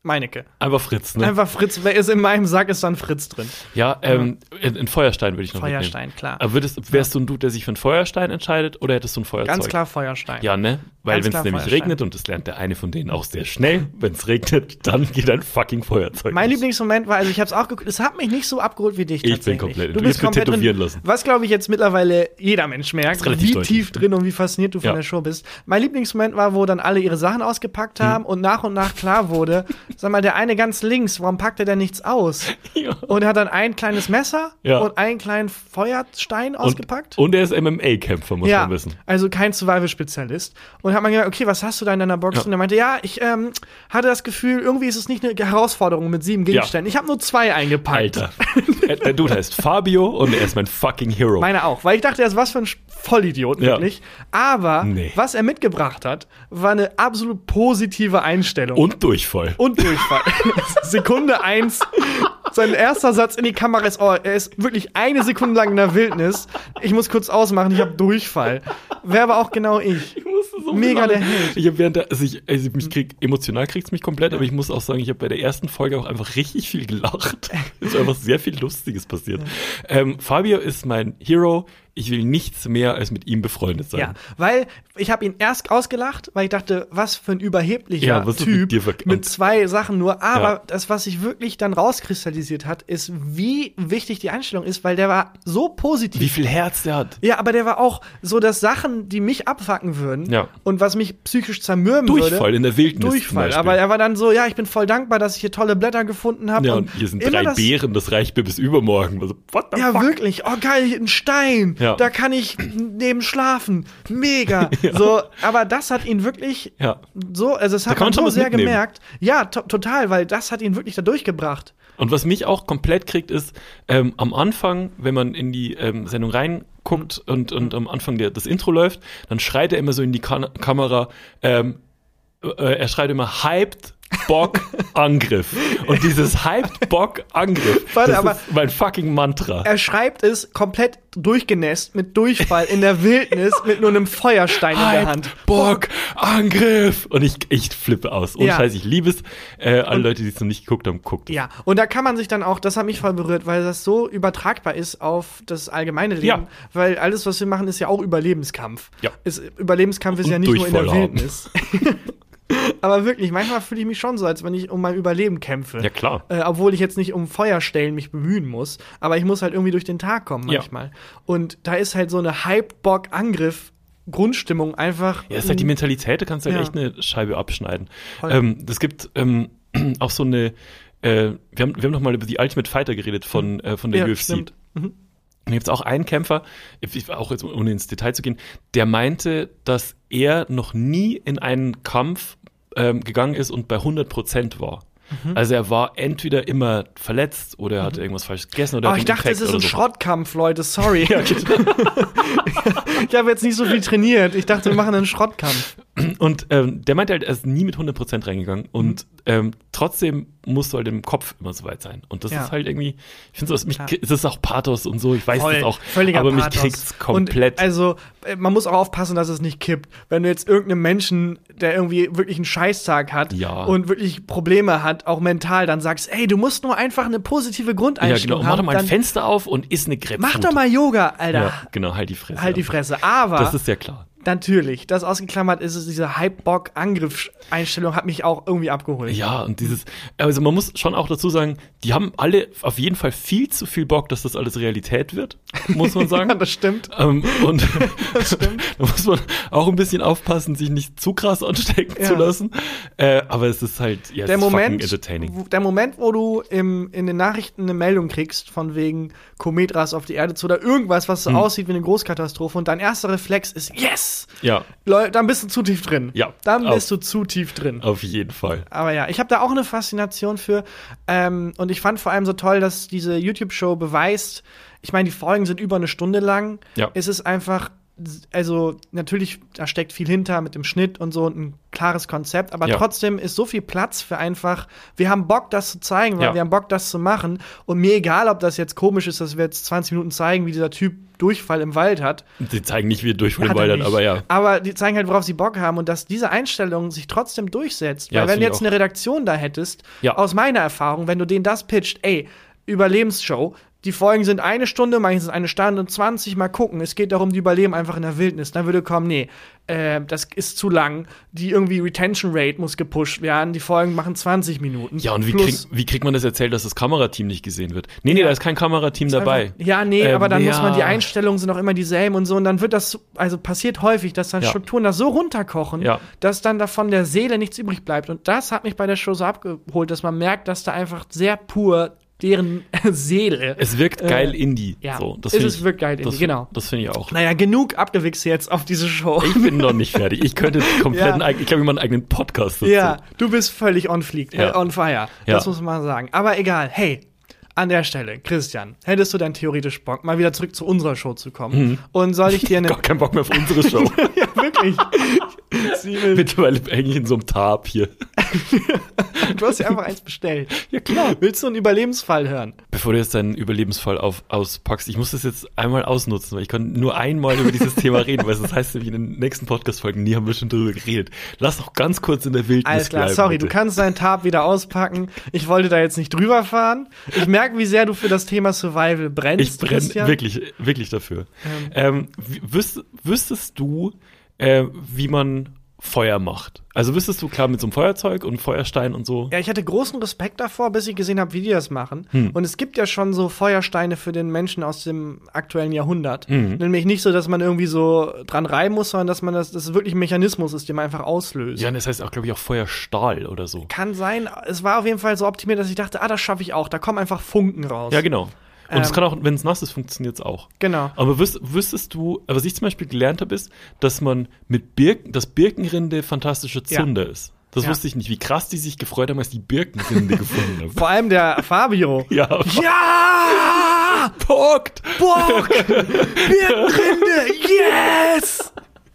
Meinecke. Einfach Fritz, ne? Einfach Fritz. Wer ist in meinem Sack, ist dann Fritz drin. Ja, ähm, in, in Feuerstein würde ich noch Feuerstein, mitnehmen. klar. Aber würdest, wärst du ein Dude, der sich für einen Feuerstein entscheidet, oder hättest du ein Feuerzeug? Ganz klar Feuerstein. Ja, ne? Weil Ganz wenn es klar nämlich Feuerstein. regnet, und das lernt der eine von denen auch sehr schnell, wenn es regnet, dann geht ein fucking Feuerzeug. Mein los. Lieblingsmoment war, also ich habe es auch geguckt, es hat mich nicht so abgeholt wie dich Ich tatsächlich. bin komplett- du du bist hast mir komplett tätowieren drin. lassen. Was, glaube ich, jetzt mittlerweile jeder Mensch merkt, Ist relativ wie deutlich. tief drin und wie fasziniert du von Ja. der Show bist. Mein Lieblingsmoment war, wo dann alle ihre Sachen ausgepackt haben und nach und nach klar wurde, sag mal, der eine ganz links, warum packt er denn nichts aus? Ja. Und er hat dann ein kleines Messer Ja. und einen kleinen Feuerstein ausgepackt. Und, und er ist M M A-Kämpfer, muss ja, man wissen. also kein Survival-Spezialist. Und hat man gesagt, okay, was hast du da in deiner Box? Ja. Und er meinte, ja, ich ähm, hatte das Gefühl, irgendwie ist es nicht eine Herausforderung mit sieben Gegenständen. Ich habe nur zwei eingepackt. Alter. der, der Dude heißt Fabio und er ist mein fucking Hero. Meine auch, weil ich dachte, er ist was für ein Vollidiot, Ja. wirklich. Aber Nee. was er mitgebracht hat, war eine absolut positive Einstellung. und Durchfall. Und Durchfall. Sekunde eins. Sein erster Satz in die Kamera ist, oh, er ist wirklich eine Sekunde lang in der Wildnis. Ich muss kurz ausmachen, ich habe Durchfall. Wäre aber auch genau ich. Ich musste so Mega lachen. der Held. Ich habe während der, also ich, also mich krieg, emotional kriegt's mich komplett, aber ich muss auch sagen, ich habe bei der ersten Folge auch einfach richtig viel gelacht. Es ist einfach sehr viel Lustiges passiert. Ähm, Fabio ist mein Hero. Ich will nichts mehr als mit ihm befreundet sein. Ja, weil ich habe ihn erst ausgelacht, weil ich dachte, was für ein überheblicher Ja, was ist Typ mit dir ver- mit und- zwei Sachen nur. Aber Ja. das, was sich wirklich dann rauskristallisiert hat, ist, wie wichtig die Einstellung ist, weil der war so positiv. Wie viel Herz der hat. Ja, aber der war auch so, dass Sachen, die mich abfacken würden Ja. und was mich psychisch zermürben würde. Durchfall in der Wildnis zum Durchfall. Beispiel. Aber er war dann so, ja, ich bin voll dankbar, dass ich hier tolle Blätter gefunden habe. Ja, und hier sind immer drei das, Beeren, das reicht mir bis übermorgen. Also, what the Ja, fuck? wirklich. Oh, geil, ein Stein. Ja. Da kann ich neben schlafen. Mega. Ja. So, aber das hat ihn wirklich Ja. so, also es hat kann man man schon so was sehr mitnehmen. gemerkt. Ja, to total, weil das hat ihn wirklich da durchgebracht. Und was mich auch komplett kriegt, ist, ähm, am Anfang, wenn man in die ähm, Sendung reinguckt und, und am Anfang der, das Intro läuft, dann schreit er immer so in die Ka Kamera, ähm, äh, er schreit immer hyped Bock Angriff. Und dieses hyped Bock Angriff, Warte, das aber- ist mein fucking Mantra. Er schreibt es komplett durchgenässt mit Durchfall in der Wildnis mit nur einem Feuerstein in der Hand. Hyped Bock Angriff. Und ich, ich flippe aus. Und Ja. Scheiß, ich liebe es. Äh, alle Leute, die es noch nicht geguckt haben, guckt es. Ja, und da kann man sich dann auch, das hat mich voll berührt, weil das so übertragbar ist auf das allgemeine Leben. Ja. Weil alles, was wir machen, ist ja auch Überlebenskampf. Ja. Ist, Überlebenskampf ist Und ja nicht nur in der Durchfall haben. Wildnis. Aber wirklich, manchmal fühle ich mich schon so, als wenn ich um mein Überleben kämpfe. Ja, klar. Äh, obwohl ich jetzt nicht um Feuerstellen mich bemühen muss, aber ich muss halt irgendwie durch den Tag kommen Ja. manchmal. Und da ist halt so eine Hype-Bock-Angriff Grundstimmung einfach. Ja, ist halt die Mentalität, da kannst du halt Ja. echt eine Scheibe abschneiden. Voll. Ähm, das gibt ähm, auch so eine, äh, wir haben, wir haben noch mal über die Ultimate Fighter geredet von, äh, von der Ja, U F C. stimmt. Mhm. Und gibt es auch einen Kämpfer, ich- auch jetzt ohne ins Detail zu gehen, der meinte, dass er noch nie in einen Kampf ähm, gegangen ist und bei hundert Prozent war. Mhm. Also er war entweder immer verletzt oder er hatte irgendwas falsch gegessen oder Oh, hat ich einen dachte, es Infekt ist ein oder so. Schrottkampf, Leute, sorry. Ja, genau. Ich habe jetzt nicht so viel trainiert. Ich dachte, wir machen einen Schrottkampf. Und ähm, der meinte halt, er ist nie mit hundert Prozent reingegangen und ähm, trotzdem musst du halt im Kopf immer so weit sein. Und das Ja. ist halt irgendwie, ich finde so, mich, Klar. es ist auch Pathos und so, ich weiß Voll, das auch, völliger aber mich Pathos. kriegt's komplett. Und also, äh, man muss auch aufpassen, dass es nicht kippt. Wenn du jetzt irgendeinem Menschen, der irgendwie wirklich einen Scheißtag hat Ja. und wirklich Probleme hat, auch mental, dann sagst, ey, du musst nur einfach eine positive ja, genau, Grundeinstellung mach doch haben. mal ein dann Fenster auf und iss eine Grapefruit. mach doch mal Yoga, Alter. Ja, genau, halt die Fresse. Halt die Fresse. Aber Das ist ja klar. natürlich, das ausgeklammert ist es, diese Hype-Bock-Angriff-Einstellung hat mich auch irgendwie abgeholt. Ja, und dieses, also man muss schon auch dazu sagen, die haben alle auf jeden Fall viel zu viel Bock, dass das alles Realität wird, muss man sagen. Ja, das stimmt. Ähm, und da muss man auch ein bisschen aufpassen, sich nicht zu krass anstecken Ja. zu lassen. Äh, aber es ist halt, ja, es Der ist fucking Moment, entertaining. wo, der Moment, wo du im, in den Nachrichten eine Meldung kriegst, von wegen Komet rast auf die Erde zu oder irgendwas, was so Hm. aussieht wie eine Großkatastrophe und dein erster Reflex ist Yes! Ja, Leute, dann bist du zu tief drin. Ja, Dann auf- bist du zu tief drin. auf jeden Fall. Aber ja, ich habe da auch eine Faszination für. Ähm, und ich fand vor allem so toll, dass diese YouTube-Show beweist, ich meine, die Folgen sind über eine Stunde lang. Ja. Es ist einfach also natürlich, da steckt viel hinter mit dem Schnitt und so, ein klares Konzept, aber Ja. trotzdem ist so viel Platz für einfach, wir haben Bock, das zu zeigen, weil Ja. wir haben Bock, das zu machen. Und mir egal, ob das jetzt komisch ist, dass wir jetzt zwanzig Minuten zeigen, wie dieser Typ Durchfall im Wald hat. Die zeigen nicht, wie er durch Hat den er Wald hat, nicht. aber ja. Aber die zeigen halt, worauf sie Bock haben und dass diese Einstellung sich trotzdem durchsetzt. Ja, Weil das wenn finde du ich jetzt auch. eine Redaktion da hättest, Ja. aus meiner Erfahrung, wenn du denen das pitcht, ey, Überlebensshow, die Folgen sind eine Stunde, meistens eine Stunde und zwanzig, mal gucken. Es geht darum, die überleben einfach in der Wildnis. Dann würde kommen, nee, äh, das ist zu lang. Die irgendwie Retention Rate muss gepusht werden. Die Folgen machen zwanzig Minuten. Ja, und wie, Plus- krieg, wie kriegt man das erzählt, dass das Kamerateam nicht gesehen wird? Nee, nee, Ja. da ist kein Kamerateam dabei. Einfach, ja, nee, Ähm, aber dann ja. muss man, die Einstellungen sind auch immer dieselben und so. Und dann wird das, also passiert häufig, dass dann Ja. Strukturen das so runterkochen, Ja. dass dann davon der Seele nichts übrig bleibt. Und das hat mich bei der Show so abgeholt, dass man merkt, dass da einfach sehr pur deren Seele. Es wirkt Äh, geil Indie. ja, so, das es find ist ich- wirkt geil Indie, das, genau. Das finde ich auch. Naja, genug abgewichst jetzt auf diese Show. Ich bin noch nicht fertig. Ich könnte komplett, Ja. einen eig- ich glaube, ich mache einen eigenen Podcast dazu. Ja, du bist völlig on fleek, Ja. äh, on fire. Ja. Das muss man sagen. Aber egal, hey, an der Stelle, Christian, hättest du dann theoretisch Bock, mal wieder zurück zu unserer Show zu kommen? Mhm. Und soll ich dir eine. Gar keinen Bock mehr auf unsere Show. Ja, wirklich. Sieben, Mittlerweile hänge ich in so einem Tab hier. du hast ja einfach eins bestellt. Ja, klar. Willst du einen Überlebensfall hören? Bevor du jetzt deinen Überlebensfall auf, auspackst, ich muss das jetzt einmal ausnutzen, weil ich kann nur einmal über dieses Thema reden, weil das heißt nämlich in den nächsten Podcast-Folgen, nie haben wir schon drüber geredet. Lass doch ganz kurz in der Wildnis Alles klar, bleiben, sorry, bitte. du kannst deinen Tab wieder auspacken. Ich wollte da jetzt nicht drüber fahren. Ich merke, wie sehr du für das Thema Survival brennst. Ich brenne Christian. wirklich, wirklich dafür. Ähm, w- wüs wüsstest du, äh, wie man Feuer macht? Also wüsstest du, klar, mit so einem Feuerzeug und Feuerstein und so. Ja, ich hatte großen Respekt davor, bis ich gesehen habe, wie die das machen. Hm. Und es gibt ja schon so Feuersteine für den Menschen aus dem aktuellen Jahrhundert. Mhm. Nämlich nicht so, dass man irgendwie so dran reiben muss, sondern dass man das, das wirklich ein Mechanismus ist, den man einfach auslöst. Ja, und das heißt auch, glaube ich, auch Feuerstahl oder so. Kann sein. Es war auf jeden Fall so optimiert, dass ich dachte, ah, das schaffe ich auch. Da kommen einfach Funken raus. Ja, genau. Und es Ähm. kann auch, wenn es nass ist, funktioniert es auch. Genau. Aber wüs wüsstest du, was ich zum Beispiel gelernt habe, ist, dass man mit Birken, dass Birkenrinde fantastische Ja. Zunder ist. Das Ja. wusste ich nicht, wie krass die sich gefreut haben, als die Birkenrinde gefunden haben. Vor allem der Fabio. Ja, Ja! Punkt! Bock! Birkenrinde! Yes!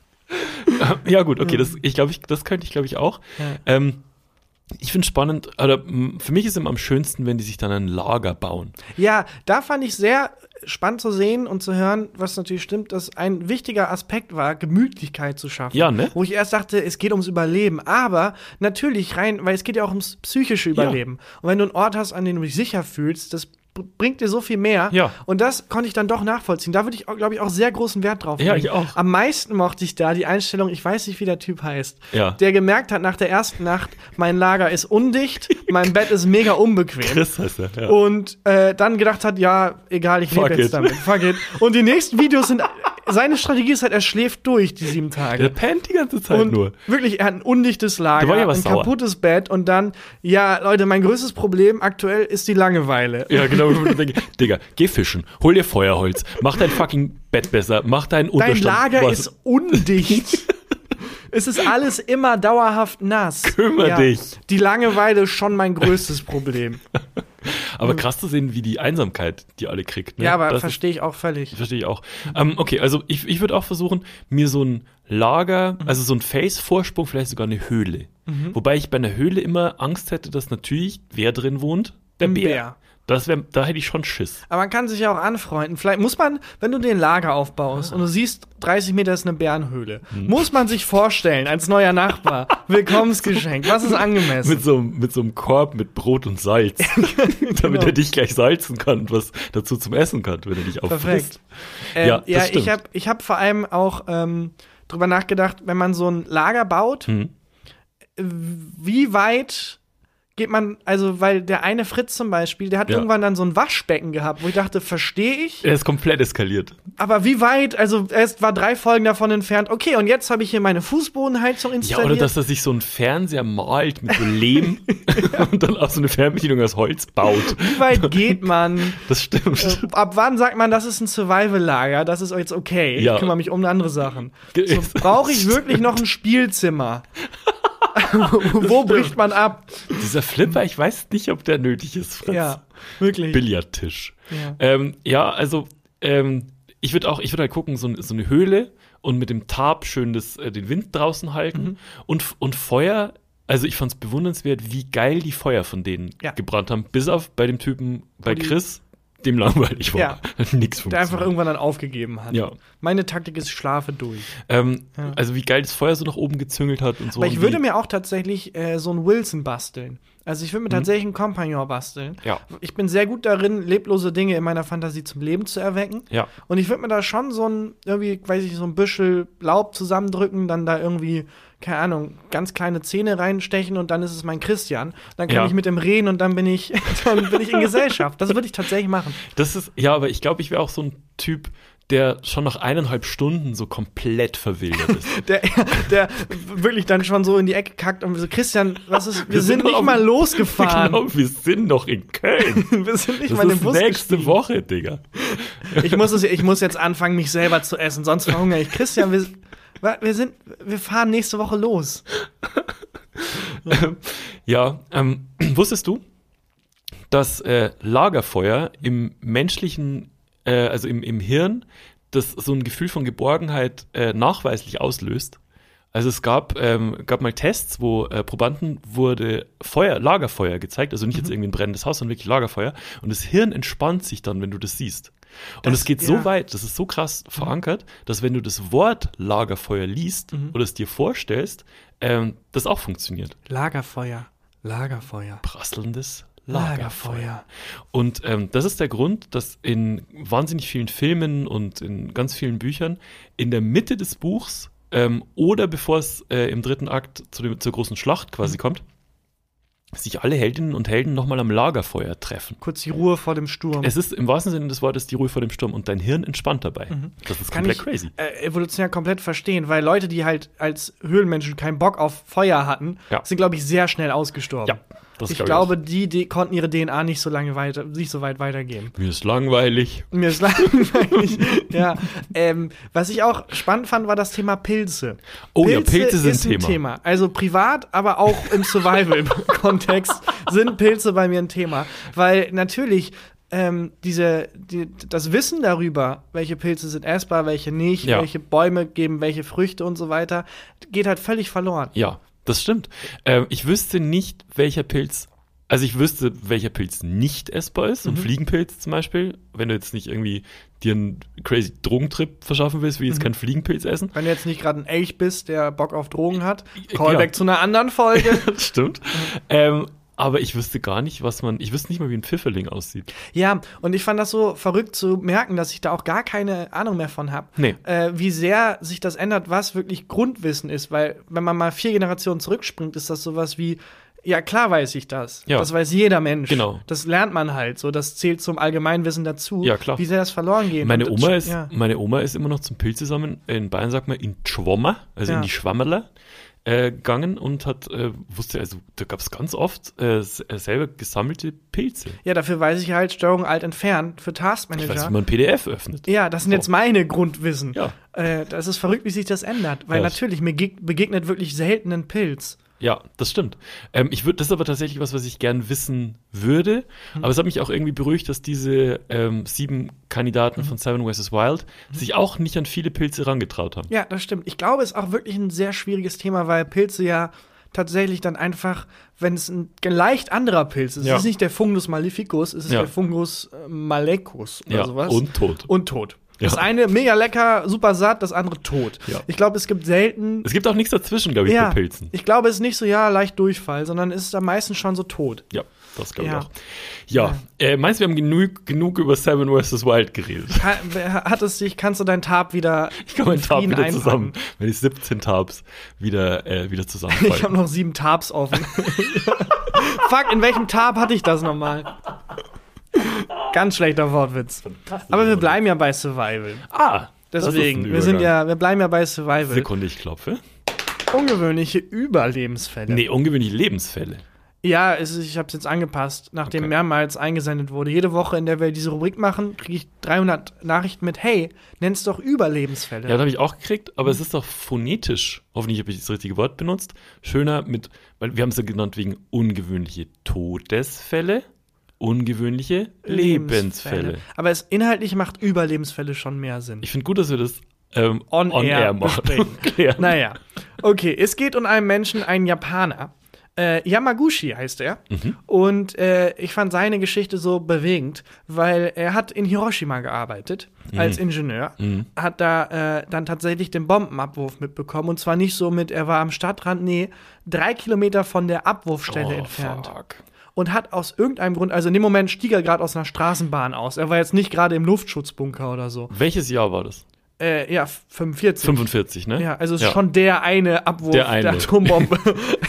Ja, gut, okay, das, ich glaube, ich, das könnte ich, glaube ich, auch. Ja. Ähm, ich finde spannend, oder m, für mich ist es immer am schönsten, wenn die sich dann ein Lager bauen. Ja, da fand ich sehr spannend zu sehen und zu hören, was natürlich stimmt, dass ein wichtiger Aspekt war, Gemütlichkeit zu schaffen. Ja, ne? Wo ich erst dachte, es geht ums Überleben. Aber natürlich rein, weil es geht ja auch ums psychische Überleben. Und wenn du einen Ort hast, an dem du dich sicher fühlst, das b- bringt dir so viel mehr. Ja. Und das konnte ich dann doch nachvollziehen. Da würde ich, glaube ich, auch sehr großen Wert drauf Ja, legen. ich auch. Am meisten mochte ich da die Einstellung, ich weiß nicht, wie der Typ heißt, Ja. der gemerkt hat nach der ersten Nacht, mein Lager ist undicht, mein Bett ist mega unbequem. Chris heißt er, ja. Und äh, dann gedacht hat, ja, egal, ich Fuck lebe jetzt it. damit. Fuck it. Und die nächsten Videos sind, seine Strategie ist halt, er schläft durch die sieben Der Tage. pennt die ganze Zeit Und nur. wirklich, er hat ein undichtes Da war Lager, ja was ein sauer. kaputtes Bett und dann, ja, Leute, mein größtes Problem aktuell ist die Langeweile. Ja, genau. wo ich denke, Digga, geh fischen, hol dir Feuerholz, mach dein fucking Bett besser, mach deinen Dein Unterstand. Lager was- ist undicht. Es ist alles immer dauerhaft nass. Kümmer dich. Die Langeweile ist schon mein größtes Problem. Aber krass zu sehen, wie die Einsamkeit die alle kriegt. Ne? Ja, aber Das ist- verstehe ich auch völlig. Verstehe ich auch. Ähm, okay, also ich, ich würde auch versuchen, mir so ein Lager, Mhm. also so ein Face-Vorsprung, vielleicht sogar eine Höhle. Wobei ich bei einer Höhle immer Angst hätte, dass natürlich, wer drin wohnt? Der Ein Bär. Bär. Das wär, da hätte ich schon Schiss. Aber man kann sich ja auch anfreunden. Vielleicht muss man, wenn du den Lager aufbaust und du siehst, dreißig Meter ist eine Bärenhöhle, Hm. muss man sich vorstellen, als neuer Nachbar, Willkommensgeschenk, was ist angemessen? Mit so, einem- mit so einem Korb mit Brot und Salz. Damit Genau. er dich gleich salzen kann und was dazu zum Essen kann, wenn er dich auffrisst. Perfekt. Ähm, Ja, ja, das stimmt. ich habe ich hab vor allem auch ähm, drüber nachgedacht, wenn man so ein Lager baut, Hm. wie weit geht man, also weil der eine Fritz zum Beispiel, der hat Ja. irgendwann dann so ein Waschbecken gehabt, wo ich dachte, verstehe ich, Er ist komplett eskaliert. aber wie weit, also er ist- war drei Folgen davon entfernt, okay, und jetzt habe ich hier meine Fußbodenheizung Ja, installiert. oder dass er sich so einen Fernseher malt mit so Lehm und dann auch so eine Fernbedienung aus Holz baut. Wie weit geht man? Das stimmt. Äh, Ab wann sagt man, das ist ein Survival-Lager? Das ist jetzt okay. Ja. Ich kümmere mich um andere Sachen. Ge- So, brauche ich wirklich noch ein Spielzimmer? Wo bricht man ab? Dieser Flipper, ich weiß nicht, ob der nötig ist, Fritz. Ja, wirklich. Billardtisch. Ja. Ähm, ja, also ähm, ich würde auch, ich würde halt gucken, so, so eine Höhle und mit dem Tarp schön das, äh, den Wind draußen halten. Mhm. Und, und Feuer, also ich fand es bewundernswert, wie geil die Feuer von denen ja. gebrannt haben. Bis auf bei dem Typen, bei die, Chris, dem langweilig war. Ja. Nix der einfach irgendwann dann aufgegeben hat. Ja. Meine Taktik ist, ich schlafe durch. Ähm, ja. Also wie geil das Feuer so nach oben gezüngelt hat und so. Aber ich und würde mir auch tatsächlich äh, so einen Wilson basteln. Also ich würde mir mhm. tatsächlich einen Kompagnon basteln. Ja. Ich bin sehr gut darin, leblose Dinge in meiner Fantasie zum Leben zu erwecken. Ja. Und ich würde mir da schon so ein, irgendwie, weiß ich, so ein Büschel Laub zusammendrücken, dann da irgendwie, keine Ahnung, ganz kleine Zähne reinstechen und dann ist es mein Christian. Dann kann ja. ich mit ihm reden und dann bin ich, dann bin ich in Gesellschaft. Das würde ich tatsächlich machen. Das ist, ja, aber ich glaube, ich wäre auch so ein Typ, der schon nach eineinhalb Stunden so komplett verwildert ist. der, der wirklich dann schon so in die Ecke kackt und so, Christian, was ist, wir, wir sind, sind nicht mal losgefahren. Genau, wir sind noch in Köln. wir sind nicht das mal in den Bus nächste gestiegen. Woche, Digga. ich, muss es, ich muss jetzt anfangen, mich selber zu essen, sonst verhungere ich. Christian, wir, wir, sind, wir fahren nächste Woche los. ja, ähm, wusstest du, dass äh, Lagerfeuer im menschlichen also im, im Hirn, das so ein Gefühl von Geborgenheit äh, nachweislich auslöst. Also es gab, ähm, gab mal Tests, wo äh, Probanden wurde Feuer, Lagerfeuer gezeigt, also nicht mhm. jetzt irgendwie ein brennendes Haus, sondern wirklich Lagerfeuer. Und das Hirn entspannt sich dann, wenn du das siehst. Und es geht ja. so weit, das ist so krass mhm. verankert, dass wenn du das Wort Lagerfeuer liest mhm. oder es dir vorstellst, ähm, das auch funktioniert. Lagerfeuer, Lagerfeuer. Prasselndes Lagerfeuer. Lagerfeuer. Und ähm, das ist der Grund, dass in wahnsinnig vielen Filmen und in ganz vielen Büchern in der Mitte des Buchs ähm, oder bevor es äh, im dritten Akt zu dem, zur großen Schlacht quasi mhm. kommt, sich alle Heldinnen und Helden nochmal am Lagerfeuer treffen. Kurz die Ruhe vor dem Sturm. Es ist im wahrsten Sinne des Wortes die Ruhe vor dem Sturm und dein Hirn entspannt dabei. Mhm. Das ist Kann komplett ich, crazy. Äh, evolutionär komplett verstehen, weil Leute, die halt als Höhlenmenschen keinen Bock auf Feuer hatten, ja. sind, glaube ich, sehr schnell ausgestorben. Ja. Das ich glaub glaube, ich die, die konnten ihre D N A nicht so lange weiter, nicht so weit weitergeben. Mir ist langweilig. Mir ist langweilig. ja. Ähm, was ich auch spannend fand, war das Thema Pilze. Oh Pilze ja, Pilze sind ist ein Thema. Thema. Also privat, aber auch im Survival-Kontext sind Pilze bei mir ein Thema. Weil natürlich ähm, diese, die, das Wissen darüber, welche Pilze sind essbar, welche nicht, ja. welche Bäume geben welche Früchte und so weiter, geht halt völlig verloren. Ja. Das stimmt. Ähm, ich wüsste nicht, welcher Pilz, also ich wüsste, welcher Pilz nicht essbar ist. Mhm. Ein Fliegenpilz zum Beispiel, wenn du jetzt nicht irgendwie dir einen crazy Drogentrip verschaffen willst, wie jetzt mhm. kein Fliegenpilz essen. Wenn du jetzt nicht gerade ein Elch bist, der Bock auf Drogen hat. Callback ja. zu einer anderen Folge. Stimmt. Mhm. Ähm, aber ich wüsste gar nicht, was man, ich wüsste nicht mal, wie ein Pfifferling aussieht. Ja, und ich fand das so verrückt zu merken, dass ich da auch gar keine Ahnung mehr von habe. Nee. Äh, wie sehr sich das ändert, was wirklich Grundwissen ist. Weil, wenn man mal vier Generationen zurückspringt, ist das sowas wie, ja, klar weiß ich das. Ja. Das weiß jeder Mensch. Genau. Das lernt man halt. So, das zählt zum Allgemeinwissen dazu. Ja, klar. Wie sehr das verloren geht. Meine und, Oma ist, ja. meine Oma ist immer noch zum Pilze sammeln. In Bayern sagt man in Schwommer, also ja. in die Schwammerler. Äh, gegangen und hat, äh, wusste, also da gab es ganz oft äh, selber gesammelte Pilze. Ja, dafür weiß ich halt Steuerung Alt entfernt für Taskmanager. Ich weiß, wie man ein P D F öffnet. Ja, das sind so. jetzt meine Grundwissen. Ja. Äh, das ist verrückt, wie sich das ändert. Weil ja, natürlich, mir ge- begegnet wirklich selten ein Pilz. Ja, das stimmt. Ähm, ich würd, das ist aber tatsächlich was, was ich gern wissen würde. Mhm. Aber es hat mich auch irgendwie beruhigt, dass diese ähm, sieben Kandidaten mhm. von Seven versus. Wild mhm. sich auch nicht an viele Pilze herangetraut haben. Ja, das stimmt. Ich glaube, es ist auch wirklich ein sehr schwieriges Thema, weil Pilze ja tatsächlich dann einfach, wenn es ein leicht anderer Pilz ist, ja. es ist nicht der Fungus maleficus, es ist ja. der Fungus äh, malecus oder ja. sowas. Und tot. Und tot. Ja. Das eine mega lecker, super satt, das andere tot. Ja. Ich glaube, es gibt selten. Es gibt auch nichts dazwischen, glaube ich, ja, bei Pilzen. Ich glaube, es ist nicht so, ja, leicht Durchfall, sondern es ist am meisten schon so tot. Ja, das glaube ja. ich auch. Ja, ja. Äh, meinst du, wir haben genug, genug über Seven versus. Wild geredet? Hat es dich, kannst du deinen Tab wieder Ich kann meinen Tab wieder einpacken. zusammen, wenn ich siebzehn Tabs wieder, äh, wieder zusammenfallen. Ich habe noch sieben Tabs offen. Fuck, in welchem Tab hatte ich das nochmal? Ganz schlechter Wortwitz. Aber wir bleiben ja bei Survival. Ah, deswegen. Wir sind ja, wir bleiben ja bei Survival. Sekunde, ich klopfe. Ungewöhnliche Überlebensfälle. Nee, ungewöhnliche Lebensfälle. Ja, es ist, ich habe es jetzt angepasst, nachdem okay. mehrmals eingesendet wurde. Jede Woche, in der wir diese Rubrik machen, kriege ich dreihundert Nachrichten mit, hey, nenn's doch Überlebensfälle. Ja, das habe ich auch gekriegt, aber es ist doch phonetisch, hoffentlich habe ich das richtige Wort benutzt, schöner mit, weil wir haben es ja genannt wegen ungewöhnliche Todesfälle, ungewöhnliche Lebensfälle. Lebensfälle. Aber es inhaltlich macht Überlebensfälle schon mehr Sinn. Ich finde gut, dass wir das ähm, on, on air, air machen. besprechen. Naja, okay, es geht um einen Menschen, einen Japaner. Äh, Yamaguchi heißt er. Mhm. Und äh, ich fand seine Geschichte so bewegend, weil er hat in Hiroshima gearbeitet Mhm. als Ingenieur, Mhm. hat da äh, dann tatsächlich den Bombenabwurf mitbekommen. Und zwar nicht so mit, er war am Stadtrand, nee, drei Kilometer von der Abwurfstelle Oh, entfernt. fuck. Und hat aus irgendeinem Grund, also in dem Moment stieg er gerade aus einer Straßenbahn aus. Er war jetzt nicht gerade im Luftschutzbunker oder so. Welches Jahr war das? Äh, ja, fünfundvierzig. fünfundvierzig, ne? Ja, also es ist Ja. schon der eine Abwurf Der der, eine. Atombombe.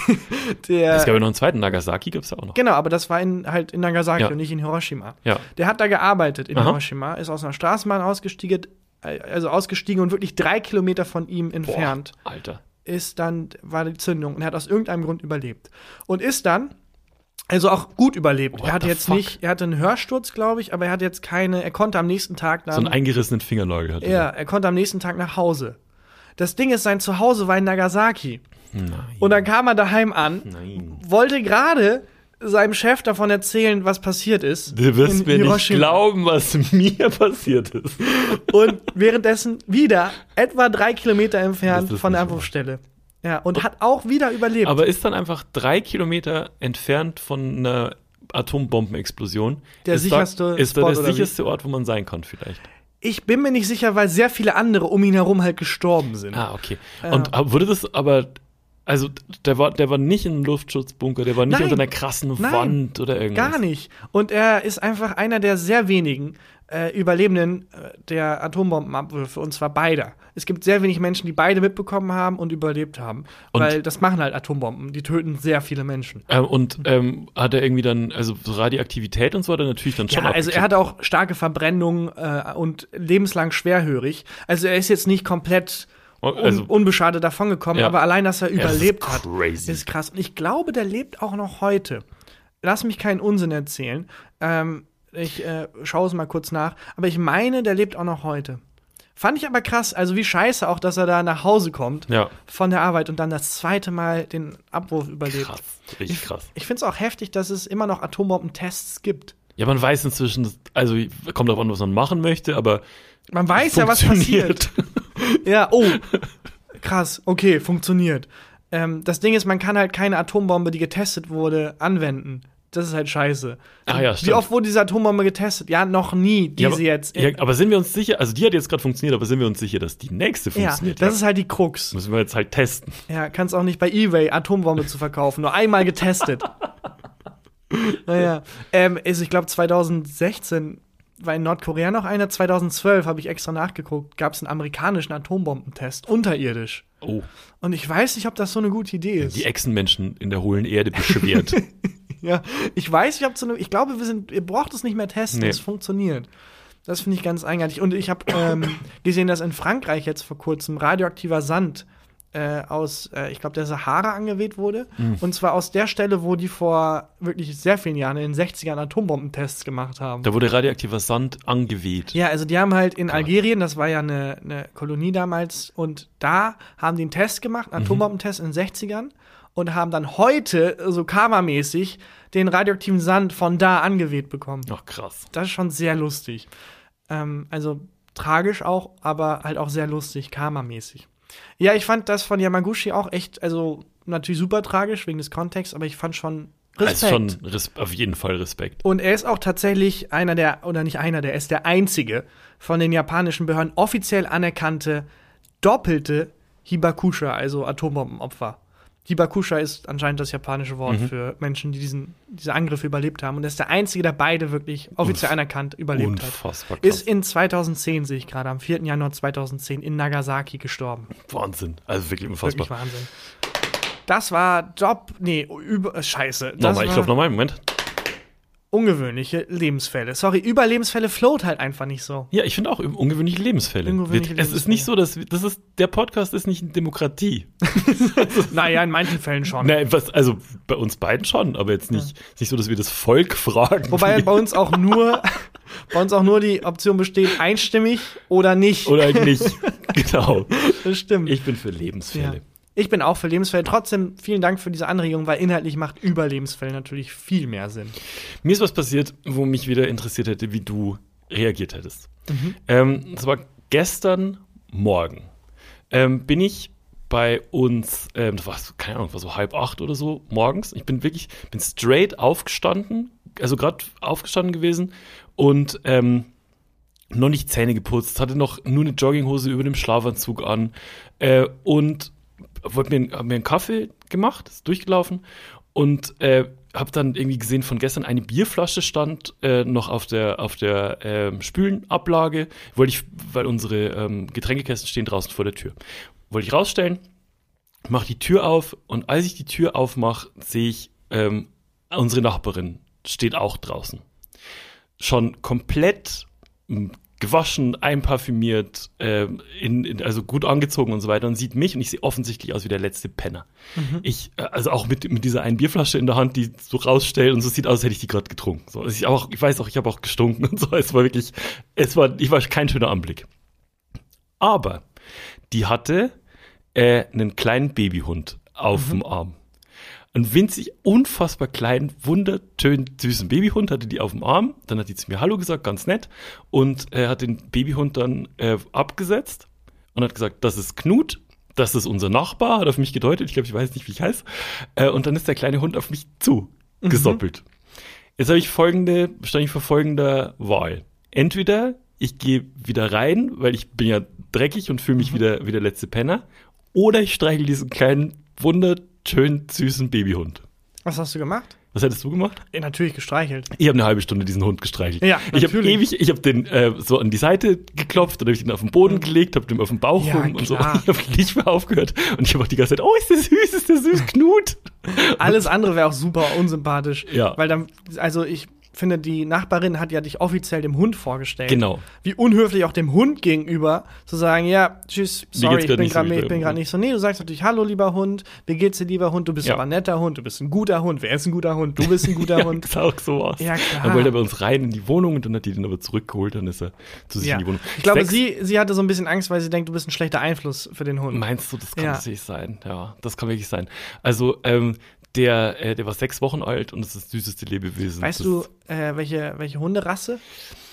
der, Es gab ja noch einen zweiten, Nagasaki gibt's ja auch noch. genau, aber das war in, halt in Nagasaki Ja. und nicht in Hiroshima. Ja. Der hat da gearbeitet in Aha. Hiroshima, ist aus einer Straßenbahn ausgestiegen, äh, also ausgestiegen und wirklich drei Kilometer von ihm entfernt Boah, Alter. ist dann, war die Zündung und er hat aus irgendeinem Grund überlebt. Und ist dann, also auch gut überlebt. What er hatte the jetzt fuck? nicht, er hatte einen Hörsturz, glaube ich, aber er hatte jetzt keine, er konnte am nächsten Tag dann. So einen eingerissenen Fingernagel hatte Ja, er konnte am nächsten Tag nach Hause. Das Ding ist, sein Zuhause war in Nagasaki. er. Nein. Und dann kam er daheim an, Nein. wollte gerade seinem Chef davon erzählen, was passiert ist. Du wirst in mir nicht Hiroshima. glauben, was mir passiert ist. Und währenddessen wieder etwa drei Kilometer Das entfernt ist von der nicht wahr. Abwurfstelle. Ja, und hat auch wieder überlebt. Aber ist dann einfach drei Kilometer entfernt von einer Atombombenexplosion. Der ist sicherste da, ist da Spot, der oder wie? sicherste Ort, wo man sein kann, vielleicht. Ich bin mir nicht sicher, weil sehr viele andere um ihn herum halt gestorben sind. Ah, okay. Ja. Und aber wurde das aber, also der war, der war nicht in einem Luftschutzbunker, der war nicht Nein. unter einer krassen Nein. Wand oder irgendwas. Gar nicht. Und er ist einfach einer der sehr wenigen äh, Überlebenden äh, der Atombombenabwürfe, und zwar beider. Es gibt sehr wenig Menschen, die beide mitbekommen haben und überlebt haben. Und- weil das machen halt Atombomben. Die töten sehr viele Menschen. Ähm, und ähm, hat er irgendwie dann, also so Radioaktivität und so hat er natürlich dann schon Ja, also er abgekriegt. hat auch starke Verbrennungen äh, und lebenslang schwerhörig. Also er ist jetzt nicht komplett un Also- unbeschadet davongekommen, Ja. aber allein, dass er Ja, das ist überlebt hat, crazy. ist krass. Und ich glaube, der lebt auch noch heute. Lass mich keinen Unsinn erzählen. Ähm, ich äh, schaue es mal kurz nach. Aber ich meine, der lebt auch noch heute. Fand ich aber krass. Also wie scheiße auch, dass er da nach Hause kommt Ja, von der Arbeit und dann das zweite Mal den Abwurf überlebt. krass, richtig krass. Ich finde es auch heftig, dass es immer noch Atombombentests gibt. Ja, man weiß inzwischen, dass- also kommt darauf an, was man machen möchte, aber Man weiß ja, was passiert. funktioniert. Ja, oh, krass, okay, funktioniert. Ähm, das Ding ist, man kann halt keine Atombombe, die getestet wurde, anwenden. Das ist halt scheiße. Ah ja, Wie stimmt. oft wurde diese Atombombe getestet? Ja, noch nie, diese Ja, aber, jetzt. Ja, aber sind wir uns sicher, also die hat jetzt gerade funktioniert, aber sind wir uns sicher, dass die nächste Ja, funktioniert? das ist halt die Krux. Müssen wir jetzt halt testen. Ja, kannst auch nicht bei eBay Atombombe zu verkaufen. Nur einmal getestet. Naja, ähm, also ich glaube zweitausendsechzehn war in Nordkorea noch einer. zweitausendzwölf habe ich extra nachgeguckt, gab es einen amerikanischen Atombombenttest, unterirdisch. Oh, Und ich weiß nicht, ob das so eine gute Idee ist. die Echsenmenschen in der hohlen Erde beschwert. Ja, ich weiß nicht, ob so eine. Ich glaube, wir sind. Ihr braucht es nicht mehr testen. Nee. Es funktioniert. Das finde ich ganz eigenartig. Und ich habe ähm, gesehen, dass in Frankreich jetzt vor kurzem radioaktiver Sand äh, aus, äh, ich glaube, der Sahara angeweht wurde. Mhm. Und zwar aus der Stelle, wo die vor wirklich sehr vielen Jahren, in den sechzigern, Atombombentests gemacht haben. Da wurde radioaktiver Sand angeweht. Ja, also die haben halt in Gott. Algerien, das war ja eine, eine Kolonie damals, und da haben die einen Test gemacht, einen Atombombentest in den sechzigern, und haben dann heute, so karmamäßig, den radioaktiven Sand von da angeweht bekommen. Ach, krass. Das ist schon sehr lustig. Ähm, also tragisch auch, aber halt auch sehr lustig, karmamäßig. Ja, ich fand das von Yamaguchi auch echt, also natürlich super tragisch wegen des Kontexts, aber ich fand schon Respekt. Also schon res auf jeden Fall Respekt. Und er ist auch tatsächlich einer der, oder nicht einer, der ist der einzige von den japanischen Behörden offiziell anerkannte doppelte Hibakusha, also Atombombenopfer. Hibakusha ist anscheinend das japanische Wort Mhm. für Menschen, die diesen, diese Angriffe überlebt haben. Und er ist der einzige, der beide wirklich offiziell Unf- anerkannt überlebt hat. Unfassbar krass. Ist in zweitausendzehn, sehe ich gerade, am vierten Januar zweitausendzehn in Nagasaki gestorben. Wahnsinn. Also wirklich unfassbar. Wirklich Wahnsinn. Das war Job, nee, über, äh, scheiße. Das Nochmal, ich war glaube nochmal, Moment. ungewöhnliche Lebensfälle. Sorry, Überlebensfälle float halt einfach nicht so. Ja, ich finde auch ungewöhnliche Lebensfälle. Ungewöhnliche Wir- es ist nicht so, dass wir- das ist der Podcast ist nicht eine Demokratie. Naja, in manchen Fällen schon. Nein, was, also bei uns beiden schon, aber jetzt nicht, ist nicht so, dass wir das Volk fragen. Wobei wie- bei uns auch nur bei uns auch nur die Option besteht, einstimmig oder nicht. oder halt nicht. Genau. Das stimmt. Ich bin für ja. Lebensfälle. Ich bin auch für Lebensfälle. Trotzdem vielen Dank für diese Anregung, weil inhaltlich macht Überlebensfälle natürlich viel mehr Sinn. Mir ist was passiert, wo mich wieder interessiert hätte, wie du reagiert hättest. Mhm. Ähm, es war gestern Morgen ähm, bin ich bei uns, ähm, das war, keine Ahnung, war so halb acht oder so morgens. Ich bin wirklich, bin straight aufgestanden, also gerade aufgestanden gewesen und ähm, noch nicht Zähne geputzt, hatte noch nur eine Jogginghose über dem Schlafanzug an äh, und wollte mir, hab mir einen Kaffee gemacht, ist durchgelaufen und äh, habe dann irgendwie gesehen, von gestern eine Bierflasche stand äh, noch auf der auf der äh, Spülenablage, wollte ich, weil unsere ähm, Getränkekästen stehen draußen vor der Tür. Wollte ich rausstellen, mache die Tür auf und als ich die Tür aufmache, sehe ich, ähm, unsere Nachbarin steht auch draußen. Schon komplett m, gewaschen, einparfümiert, äh, in, in, also gut angezogen und so weiter und sieht mich und ich sehe offensichtlich aus wie der letzte Penner. Mhm. Ich, äh, also auch mit, mit dieser einen Bierflasche in der Hand, die so rausstellt und so sieht aus, als hätte ich die gerade getrunken. So, also ich, auch, ich weiß auch, ich habe auch gestunken und so. Es war wirklich, es war, ich war kein schöner Anblick. Aber die hatte äh, einen kleinen Babyhund auf mhm. dem Arm. Einen winzig, unfassbar kleinen, wunderschön süßen Babyhund hatte die auf dem Arm. Dann hat die zu mir Hallo gesagt, ganz nett. Und äh, hat den Babyhund dann äh, abgesetzt und hat gesagt, das ist Knut, das ist unser Nachbar, hat auf mich gedeutet. Ich glaube, ich weiß nicht, wie ich heiße. Äh, und dann ist der kleine Hund auf mich zugesoppelt. Mhm. Jetzt habe ich folgende, stand ich vor folgender Wahl. Entweder ich gehe wieder rein, weil ich bin ja dreckig und fühle mich mhm. wieder wie der letzte Penner. Oder ich streichel diesen kleinen, wunderschön süßen Babyhund. Was hast du gemacht? Was hättest du gemacht? Ja, natürlich gestreichelt. Ich habe eine halbe Stunde diesen Hund gestreichelt. Ja, ich habe ewig, ich habe den äh, so an die Seite geklopft, dann habe ich ihn auf den Boden mhm. gelegt, habe den auf den Bauch ja, rum klar. und so. Ich habe nicht mehr aufgehört. Und ich habe auch die ganze Zeit, oh, ist der süß, ist der süß, Knut. Alles andere wäre auch super unsympathisch. Ja. Weil dann, also ich finde, die Nachbarin hat ja dich offiziell dem Hund vorgestellt. Genau. Wie unhöflich auch dem Hund gegenüber zu sagen, ja, tschüss, sorry, ich bin gerade so, nicht, so nicht so. Nee, du sagst natürlich, hallo, lieber Hund, wie geht's dir, lieber Hund? Du bist ja. aber ein netter Hund, du bist ein guter Hund. Wer ist ein guter Hund? Du bist ein guter ja, Hund. Das sah auch so aus. Ja, klar. Dann wollte er bei uns rein in die Wohnung und dann hat die den aber zurückgeholt, dann ist er zu sich ja. in die Wohnung. Ich glaube, Sechs, sie, sie hatte so ein bisschen Angst, weil sie denkt, du bist ein schlechter Einfluss für den Hund. Meinst du, das kann ja. natürlich sein? Ja, das kann wirklich sein. Also, ähm, Der, äh, der war sechs Wochen alt und ist das süßeste Lebewesen. Weißt das du, äh, welche, welche Hunderasse?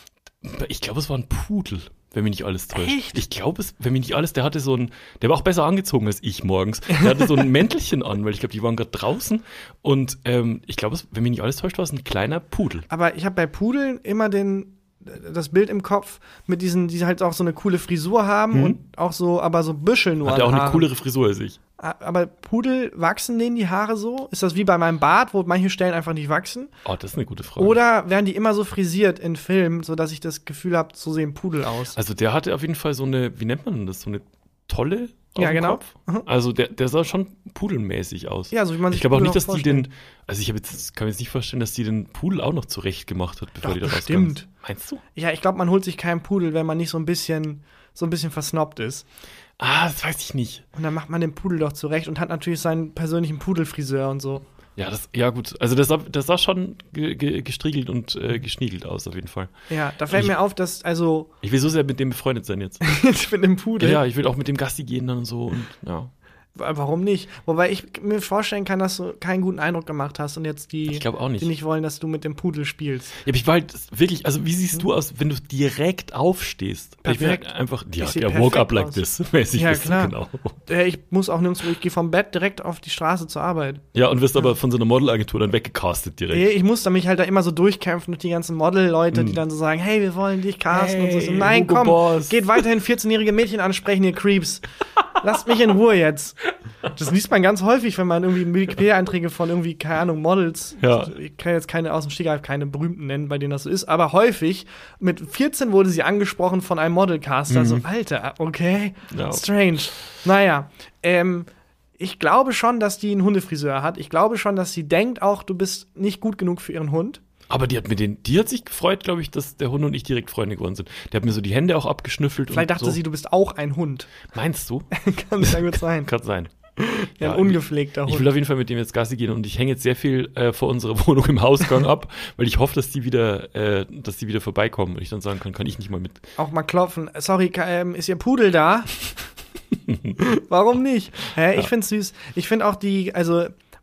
Ich glaube, es war ein Pudel, wenn mich nicht alles täuscht. Echt? Ich glaube, es, wenn mich nicht alles, der hatte so ein, der war auch besser angezogen als ich morgens. Der hatte so ein Mäntelchen an, weil ich glaube, die waren gerade draußen. Und ähm, ich glaube, wenn mich nicht alles täuscht, war es ein kleiner Pudel. Aber ich habe bei Pudeln immer den das Bild im Kopf mit diesen, die halt auch so eine coole Frisur haben hm. und auch so, aber so Büschel nur. Hat er auch Haaren. eine coolere Frisur als ich. Aber Pudel, wachsen denen die Haare so? Ist das wie bei meinem Bart, wo manche Stellen einfach nicht wachsen? Oh, das ist eine gute Frage. Oder werden die immer so frisiert in Filmen, sodass ich das Gefühl habe, so sehen Pudel aus? Also der hatte auf jeden Fall so eine, wie nennt man das, so eine Tolle auf ja, dem genau. Kopf. Mhm. Also der, der sah schon pudelmäßig aus. Ja, so wie man sich Ich glaube auch Pudel nicht, dass die vorstellt. den, also ich habe jetzt, kann mir jetzt nicht vorstellen, dass die den Pudel auch noch zurecht gemacht hat, bevor Doch, die da bestimmt. rauskam. Meinst du? Ja, ich glaube, man holt sich keinen Pudel, wenn man nicht so ein bisschen, so ein bisschen versnobbt ist. Ah, das weiß ich nicht. Und dann macht man den Pudel doch zurecht und hat natürlich seinen persönlichen Pudelfriseur und so. Ja, das, ja gut. Also das sah, das sah schon ge, ge, gestriegelt und äh, geschniegelt aus, auf jeden Fall. Ja, da fällt ich, mir auf, dass, also Ich will so sehr mit dem befreundet sein jetzt. mit dem Pudel? Ja, ich will auch mit dem Gassi gehen dann und so und ja. Warum nicht? Wobei ich mir vorstellen kann, dass du keinen guten Eindruck gemacht hast und jetzt die, ich glaube auch nicht. die nicht wollen, dass du mit dem Pudel spielst. Ja, aber ich war halt wirklich, also wie siehst du aus, wenn du direkt aufstehst? Perfekt. Ich bin einfach, ja, Ich seh ja woke up like aus. this, mäßig Ja, bist du, klar. genau. Äh, Ich muss auch nirgendwo, ich gehe vom Bett direkt auf die Straße zur Arbeit. Ja, und wirst aber von so einer Modelagentur dann weggecastet direkt. Ich musste mich halt da immer so durchkämpfen durch die ganzen Model-Leute, die dann so sagen, hey, wir wollen dich casten Hey, und so. Nein, Hugo komm, Boss. geht weiterhin vierzehn-jährige Mädchen ansprechen, ihr Creeps. Lasst mich in Ruhe jetzt. Das liest man ganz häufig, wenn man irgendwie Wikipedia-Einträge von irgendwie, keine Ahnung, Models, Ja. ich kann jetzt keine aus dem Stegreif keine berühmten nennen, bei denen das so ist, aber häufig, mit vierzehn wurde sie angesprochen von einem Modelcaster, Mhm. so, Alter, okay, Ja. strange. Naja, ähm, ich glaube schon, dass die einen Hundefriseur hat. Ich glaube schon, dass sie denkt auch, du bist nicht gut genug für ihren Hund. Aber die hat mir den, die hat sich gefreut, glaube ich, dass der Hund und ich direkt Freunde geworden sind. Der hat mir so die Hände auch abgeschnüffelt. Vielleicht und dachte so. sie, du bist auch ein Hund. Meinst du? Kann sehr gut sein. Kann sein. Ja, ein ungepflegter Hund. Ich will auf jeden Fall mit dem jetzt Gassi gehen und ich hänge jetzt sehr viel äh, vor unserer Wohnung im Hausgang ab, weil ich hoffe, dass die wieder, äh, dass die wieder vorbeikommen und ich dann sagen kann, kann ich nicht mal mit. Auch mal klopfen. Sorry, ka- ähm, ist Ihr Pudel da? Warum nicht? Hä, ich Ja. find's süß. Ich find auch die, also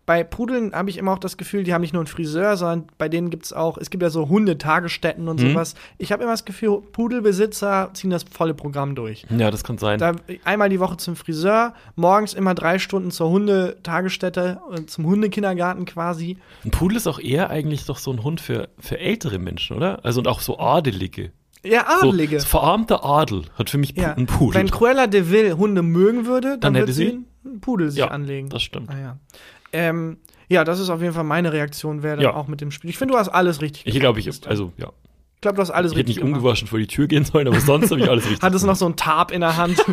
bei Pudeln habe ich immer auch das Gefühl, die haben nicht nur einen Friseur, sondern bei denen gibt es auch, es gibt ja so Hundetagesstätten und Mhm. sowas. Ich habe immer das Gefühl, Pudelbesitzer ziehen das volle Programm durch. Ja, das kann sein. Da, einmal die Woche zum Friseur, morgens immer drei Stunden zur Hundetagesstätte, äh, zum Hundekindergarten quasi. Ein Pudel ist auch eher eigentlich doch so ein Hund für, für ältere Menschen, oder? Also und auch so Adelige. Ja, Adelige. So, verarmter Adel hat für mich Ja. ein Pudel. Wenn Cruella de Vil Hunde mögen würde, dann, Dann würde hätte sie sie- einen Pudel sich Ja, anlegen. das stimmt. Ah, ja. Ähm, ja, das ist auf jeden Fall meine Reaktion, wäre dann Ja. auch mit dem Spiel. Ich finde, du hast alles richtig Ich glaube, ich, also, ja. Ich glaube, du hast alles Ich hätte richtig nicht gemacht. ungewaschen vor die Tür gehen sollen, aber sonst habe ich alles richtig Hattest noch so ein Tarp in der Hand.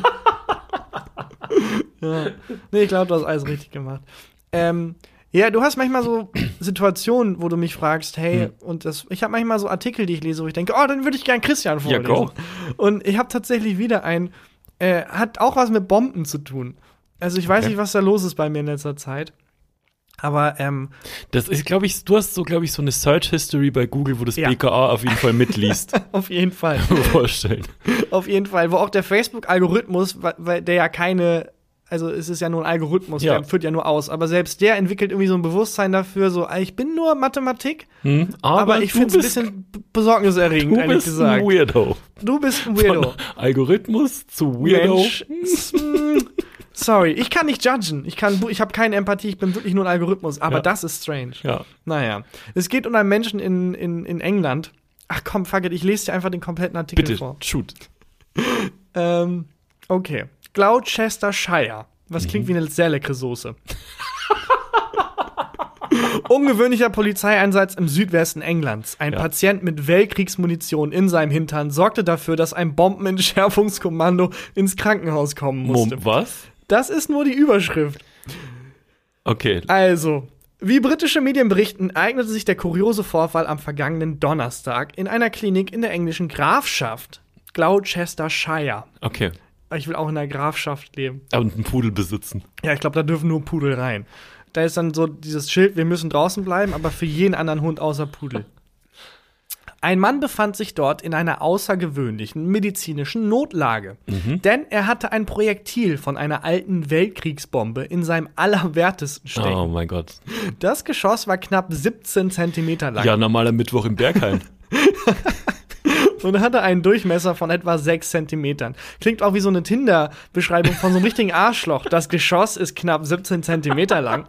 ja. Nee, ich glaube, du hast alles richtig gemacht. Ähm, ja, du hast manchmal so Situationen, wo du mich fragst, hey, Hm. und das, ich habe manchmal so Artikel, die ich lese, wo ich denke, oh, dann würde ich gern Christian Ja, vorlesen. go. Und ich habe tatsächlich wieder einen, äh, hat auch was mit Bomben zu tun. Also ich weiß Okay. nicht, was da los ist bei mir in letzter Zeit. Aber, ähm, Das ist, glaube ich, du hast so, glaube ich, so eine Search History bei Google, wo das Ja. B K A auf jeden Fall mitliest. auf jeden Fall. Kann man vorstellen. Auf jeden Fall, wo auch der Facebook-Algorithmus, weil, weil der ja keine, also es ist ja nur ein Algorithmus, Ja. der führt ja nur aus, aber selbst der entwickelt irgendwie so ein Bewusstsein dafür, so, ich bin nur Mathematik, Hm? aber, ich du finde es ein bist- bisschen b- besorgniserregend, Du ehrlich bist gesagt. ein Weirdo. Du bist ein Weirdo. Von Algorithmus zu Weirdo. Mensch, mm, sorry, ich kann nicht judgen, ich, kann, ich habe keine Empathie, ich bin wirklich nur ein Algorithmus, aber Ja. das ist strange. Ja. Naja, es geht um einen Menschen in, in, in England. Ach komm, fuck it, ich lese dir einfach den kompletten Artikel Bitte, vor. shoot. Ähm, okay. Gloucestershire. Was klingt wie eine sehr leckere Soße. Ungewöhnlicher Polizeieinsatz im Südwesten Englands. Ein Ja. Patient mit Weltkriegsmunition in seinem Hintern sorgte dafür, dass ein Bombenentschärfungskommando ins Krankenhaus kommen musste. Mom, was? Das ist nur die Überschrift. Okay. Also, wie britische Medien berichten, ereignete sich der kuriose Vorfall am vergangenen Donnerstag in einer Klinik in der englischen Grafschaft Gloucestershire. Okay. Ich will auch in der Grafschaft leben. Und einen Pudel besitzen. Ja, ich glaube, da dürfen nur Pudel rein. Da ist dann so dieses Schild, wir müssen draußen bleiben, aber für jeden anderen Hund außer Pudel. Ein Mann befand sich dort in einer außergewöhnlichen medizinischen Notlage. Denn er hatte ein Projektil von einer alten Weltkriegsbombe in seinem Allerwertesten stecken. Oh mein Gott. Das Geschoss war knapp siebzehn Zentimeter lang Ja, normaler Mittwoch im Berghain. und hatte einen Durchmesser von etwa sechs Zentimetern. Klingt auch wie so eine Tinder-Beschreibung von so einem richtigen Arschloch. Das Geschoss ist knapp siebzehn Zentimeter lang.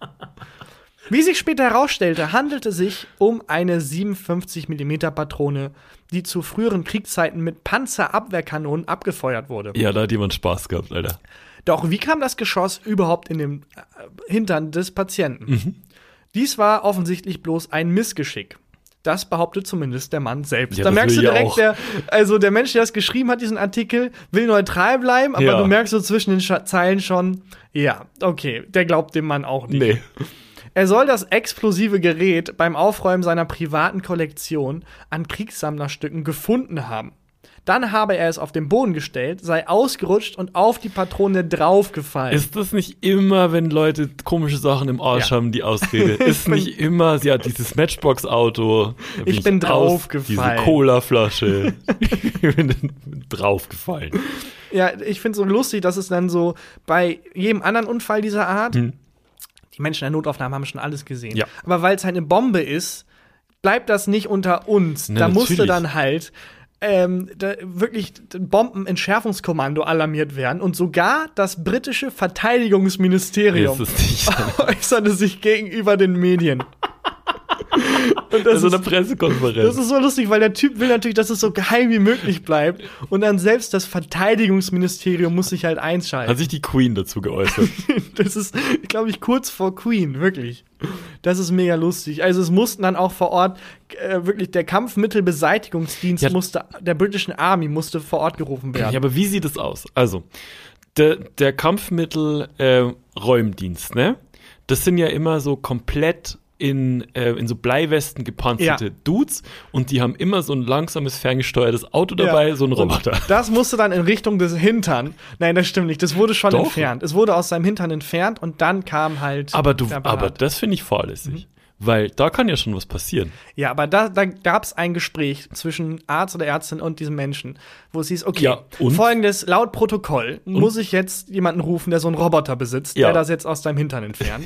Wie sich später herausstellte, handelte es sich um eine siebenundfünfzig Millimeter Patrone, die zu früheren Kriegszeiten mit Panzerabwehrkanonen abgefeuert wurde. Ja, da hat jemand Spaß gehabt, Alter. Doch wie kam das Geschoss überhaupt in den äh, Hintern des Patienten? Dies war offensichtlich bloß ein Missgeschick. Das behauptet zumindest der Mann selbst. Ja, da das merkst du will ich direkt, auch. der, also der Mensch, der das geschrieben hat, diesen Artikel, will neutral bleiben, aber Ja. du merkst so zwischen den Scha- Zeilen schon, ja, okay, der glaubt dem Mann auch nicht. Nee. Er soll das explosive Gerät beim Aufräumen seiner privaten Kollektion an Kriegssammlerstücken gefunden haben. Dann habe er es auf den Boden gestellt, sei ausgerutscht und auf die Patrone draufgefallen. Ist das nicht immer, wenn Leute komische Sachen im Arsch Ja. haben, die Ausrede? Ist bin- nicht immer, ja, dieses Matchbox-Auto. da Ich bin draufgefallen. Diese Cola-Flasche. Ich bin draufgefallen. Ja, ich finde es so lustig, dass es dann so bei jedem anderen Unfall dieser Art, Hm. die Menschen in der Notaufnahme haben schon alles gesehen. Ja. Aber weil es halt eine Bombe ist, bleibt das nicht unter uns. Na, da musste natürlich. dann halt ähm, da wirklich ein Bombenentschärfungskommando alarmiert werden und sogar das britische Verteidigungsministerium Nee, ist es nicht. äußerte sich gegenüber den Medien. Und das, Also eine ist, Pressekonferenz. das ist so lustig, weil der Typ will natürlich, dass es so geheim wie möglich bleibt. Und dann selbst das Verteidigungsministerium muss sich halt einschalten. Hat sich die Queen dazu geäußert. Das ist, glaube ich, kurz vor Queen, wirklich. Das ist mega lustig. Also es mussten dann auch vor Ort äh, wirklich der Kampfmittelbeseitigungsdienst Ja. musste, der britischen Army musste vor Ort gerufen werden. Ja, aber wie sieht es aus? Also, der, der Kampfmittel-Räumdienst, ne? Das sind ja immer so komplett in, äh, in so Bleiwesten gepanzerte Ja. Dudes und die haben immer so ein langsames, ferngesteuertes Auto dabei, Ja. so ein Roboter. Und das musste dann in Richtung des Hintern. Nein, das stimmt nicht. Das wurde schon Doch. entfernt. Es wurde aus seinem Hintern entfernt und dann kam halt. Aber, du, der Apparat. aber das finde ich fahrlässig. Mhm. Weil da kann ja schon was passieren. Ja, aber da, da gab es ein Gespräch zwischen Arzt oder Ärztin und diesem Menschen, wo es hieß, okay, Ja, und? folgendes, laut Protokoll muss ich jetzt jemanden rufen, der so einen Roboter besitzt, Ja. der das jetzt aus deinem Hintern entfernt.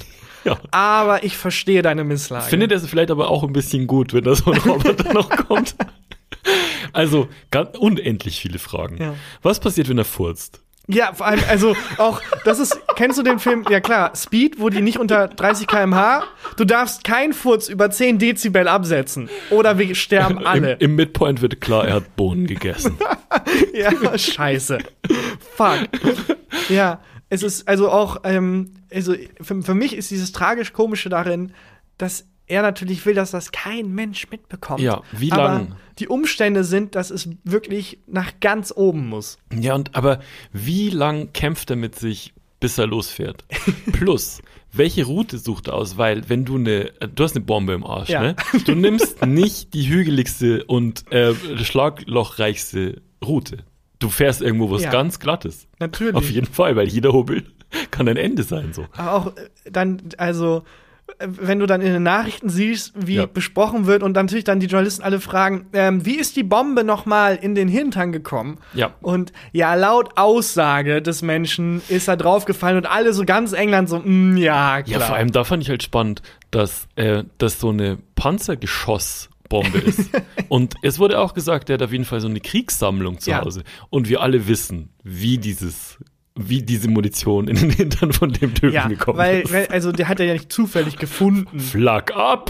Ja. Aber ich verstehe deine Misslage. Findet er es vielleicht aber auch ein bisschen gut, wenn da so ein Roboter noch kommt? Also, ganz unendlich viele Fragen. Ja. Was passiert, wenn er furzt? Ja, vor allem, also auch, das ist, kennst du den Film, ja klar, Speed, wo die nicht unter dreißig Kilometer pro Stunde, du darfst keinen Furz über zehn Dezibel absetzen. Oder wir sterben alle. Im, Im Midpoint wird klar, er hat Bohnen gegessen. Ja, scheiße. Fuck. Ja, es ist also auch, ähm, also für, für mich ist dieses tragisch-komische darin, dass er natürlich will, dass das kein Mensch mitbekommt. Ja, wie Aber lang? die Umstände sind, dass es wirklich nach ganz oben muss. Ja, und aber wie lang kämpft er mit sich, bis er losfährt? Plus, welche Route sucht er aus? Weil, wenn du eine, du hast eine Bombe im Arsch, Ja. ne? Du nimmst nicht die hügeligste und äh, schlaglochreichste Route. Du fährst irgendwo, wo es Ja. ganz glatt ist. Natürlich. Auf jeden Fall, weil jeder Hubbel kann ein Ende sein, so. Aber auch äh, dann, also, äh, wenn du dann in den Nachrichten siehst, wie Ja. besprochen wird und dann natürlich dann die Journalisten alle fragen, ähm, wie ist die Bombe nochmal in den Hintern gekommen? Ja. Und ja, laut Aussage des Menschen ist er draufgefallen und alle so ganz England so, mm, ja, klar. Ja, vor allem da fand ich halt spannend, dass äh, das so eine Panzergeschossbombe ist. Und es wurde auch gesagt, der hat auf jeden Fall so eine Kriegssammlung zu Ja. Hause. Und wir alle wissen, wie dieses, wie diese Munition in den Hintern von dem Typen Ja, gekommen weil, ist. weil, also der hat er ja nicht zufällig gefunden. Flag ab!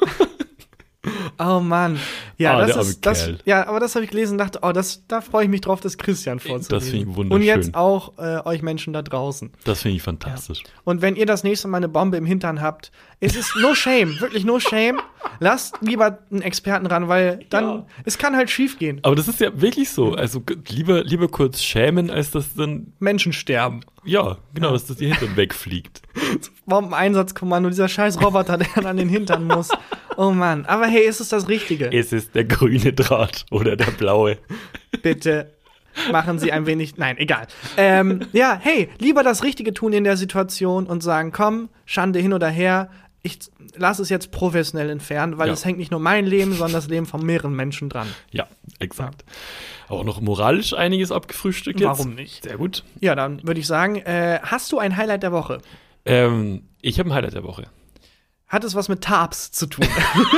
Oh Mann. Ja, Ah, das der arme ist das. Kerl. Ja, aber das habe ich gelesen und dachte, oh, das, da freue ich mich drauf, das Christian vorzulesen. Das finde ich Und wunderschön. jetzt auch äh, euch Menschen da draußen. Das finde ich fantastisch. Und wenn ihr das nächste Mal eine Bombe im Hintern habt, es ist no shame, wirklich no shame. Lasst lieber einen Experten ran, weil dann, Ja. es kann halt schief gehen. Aber das ist ja wirklich so. Also g- lieber, lieber kurz schämen, als dass dann, Menschen sterben. ja, genau, dass das ihr Hintern wegfliegt. Bombeneinsatzkommando, dieser scheiß Roboter, der dann an den Hintern muss. Oh Mann. Aber hey, ist es das Richtige? Es ist der grüne Draht oder der blaue. Bitte machen Sie ein wenig. Nein, egal. Ähm, ja, hey, lieber das Richtige tun in der Situation und sagen, komm, Schande hin oder her, ich lasse es jetzt professionell entfernen, weil Ja. es hängt nicht nur mein Leben, sondern das Leben von mehreren Menschen dran. Ja, exakt. Auch noch moralisch einiges abgefrühstückt jetzt. Warum nicht? Sehr gut. Ja, dann würde ich sagen, äh, hast du ein Highlight der Woche? Ähm, ich habe ein Highlight der Woche. Hat es was mit Tarps zu tun?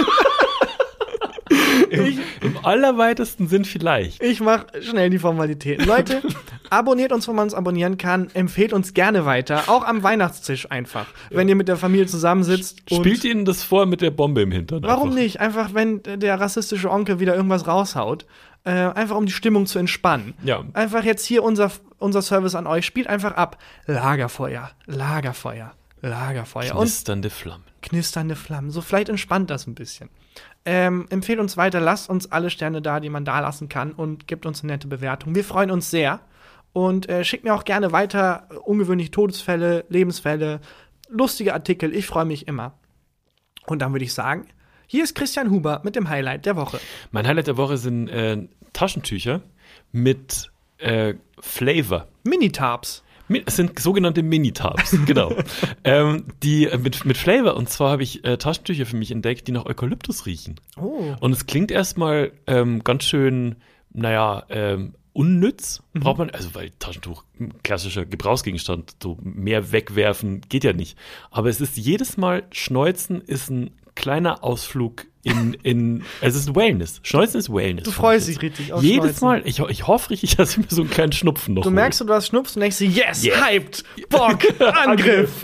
Im, Im allerweitesten Sinn vielleicht. Ich mache schnell die Formalitäten. Leute, abonniert uns, wo man uns abonnieren kann. Empfehlt uns gerne weiter. Auch am Weihnachtstisch einfach. Wenn ihr mit der Familie zusammensitzt. und- Spielt Ihnen das vor mit der Bombe im Hintern? Warum einfach? nicht? Einfach, wenn der rassistische Onkel wieder irgendwas raushaut. Äh, einfach, um die Stimmung zu entspannen. Ja. Einfach jetzt hier unser, unser Service an euch. Spielt einfach ab. Lagerfeuer, Lagerfeuer, Lagerfeuer. Und Knisternde Flammen. knisternde Flammen. So, vielleicht entspannt das ein bisschen. Ähm, empfehlt uns weiter, lasst uns alle Sterne da, die man da lassen kann und gebt uns eine nette Bewertung. Wir freuen uns sehr. Und äh, schickt mir auch gerne weiter äh, ungewöhnliche Todesfälle, Lebensfälle, lustige Artikel. Ich freue mich immer. Und dann würde ich sagen, hier ist Christian Huber mit dem Highlight der Woche. Mein Highlight der Woche sind äh, Taschentücher mit äh, Flavor. Mini-Tarps. Mi- Es sind sogenannte Mini-Tabs, genau. ähm, die äh, mit, mit Flavor. Und zwar habe ich äh, Taschentücher für mich entdeckt, die nach Eukalyptus riechen. Oh. Und es klingt erstmal ähm, ganz schön, naja, ähm, unnütz. Mhm. Braucht man, also weil Taschentuch, ein klassischer Gebrauchsgegenstand, so mehr wegwerfen geht ja nicht. Aber es ist jedes Mal, Schneuzen ist ein kleiner Ausflug in, in es ist Wellness. Schneuzen ist Wellness. Du fand freust ich dich jetzt. richtig auf Jedes Schneuzen. Mal, ich, ich hoffe richtig, dass ich mir so einen kleinen Schnupfen noch Du hole. merkst, du hast Schnupfen und denkst dir, yes, Yes. hyped, Bock, Angriff.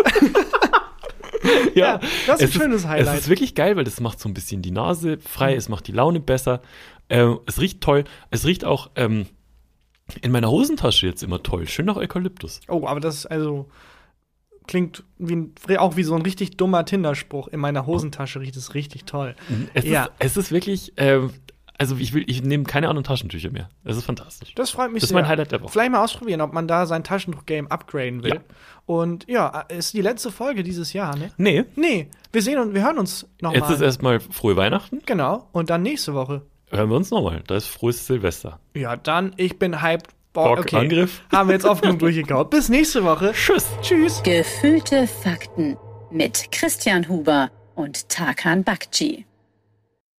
Ja, das ist ein es schönes Highlight. Es ist wirklich geil, weil das macht so ein bisschen die Nase frei, es macht die Laune besser. Ähm, es riecht toll. Es riecht auch ähm, in meiner Hosentasche jetzt immer toll. Schön nach Eukalyptus. Oh, aber das ist also klingt wie ein, auch wie so ein richtig dummer Tinder-Spruch. In meiner Hosentasche riecht es richtig toll. Es, Ja. ist, es ist wirklich, ähm, also ich will, ich nehme keine anderen Taschentücher mehr. Es ist fantastisch. Das freut mich Das ist sehr. mein Highlight der Woche. Vielleicht mal ausprobieren, ob man da sein Taschentuch-Game upgraden will. Ja. Und ja, ist die letzte Folge dieses Jahr, ne? Nee, Nee, wir sehen und wir hören uns nochmal. jetzt ist erstmal frohe Weihnachten. Genau. Und dann nächste Woche. Hören wir uns nochmal. Da ist frohes Silvester. Ja, dann, ich bin hyped. Boah, Bock, okay. Angriff. Haben wir jetzt oft genug durchgekaut. Bis nächste Woche. Tschüss. Tschüss. Gefühlte Fakten mit Christian Huber und Tarkan Bakci.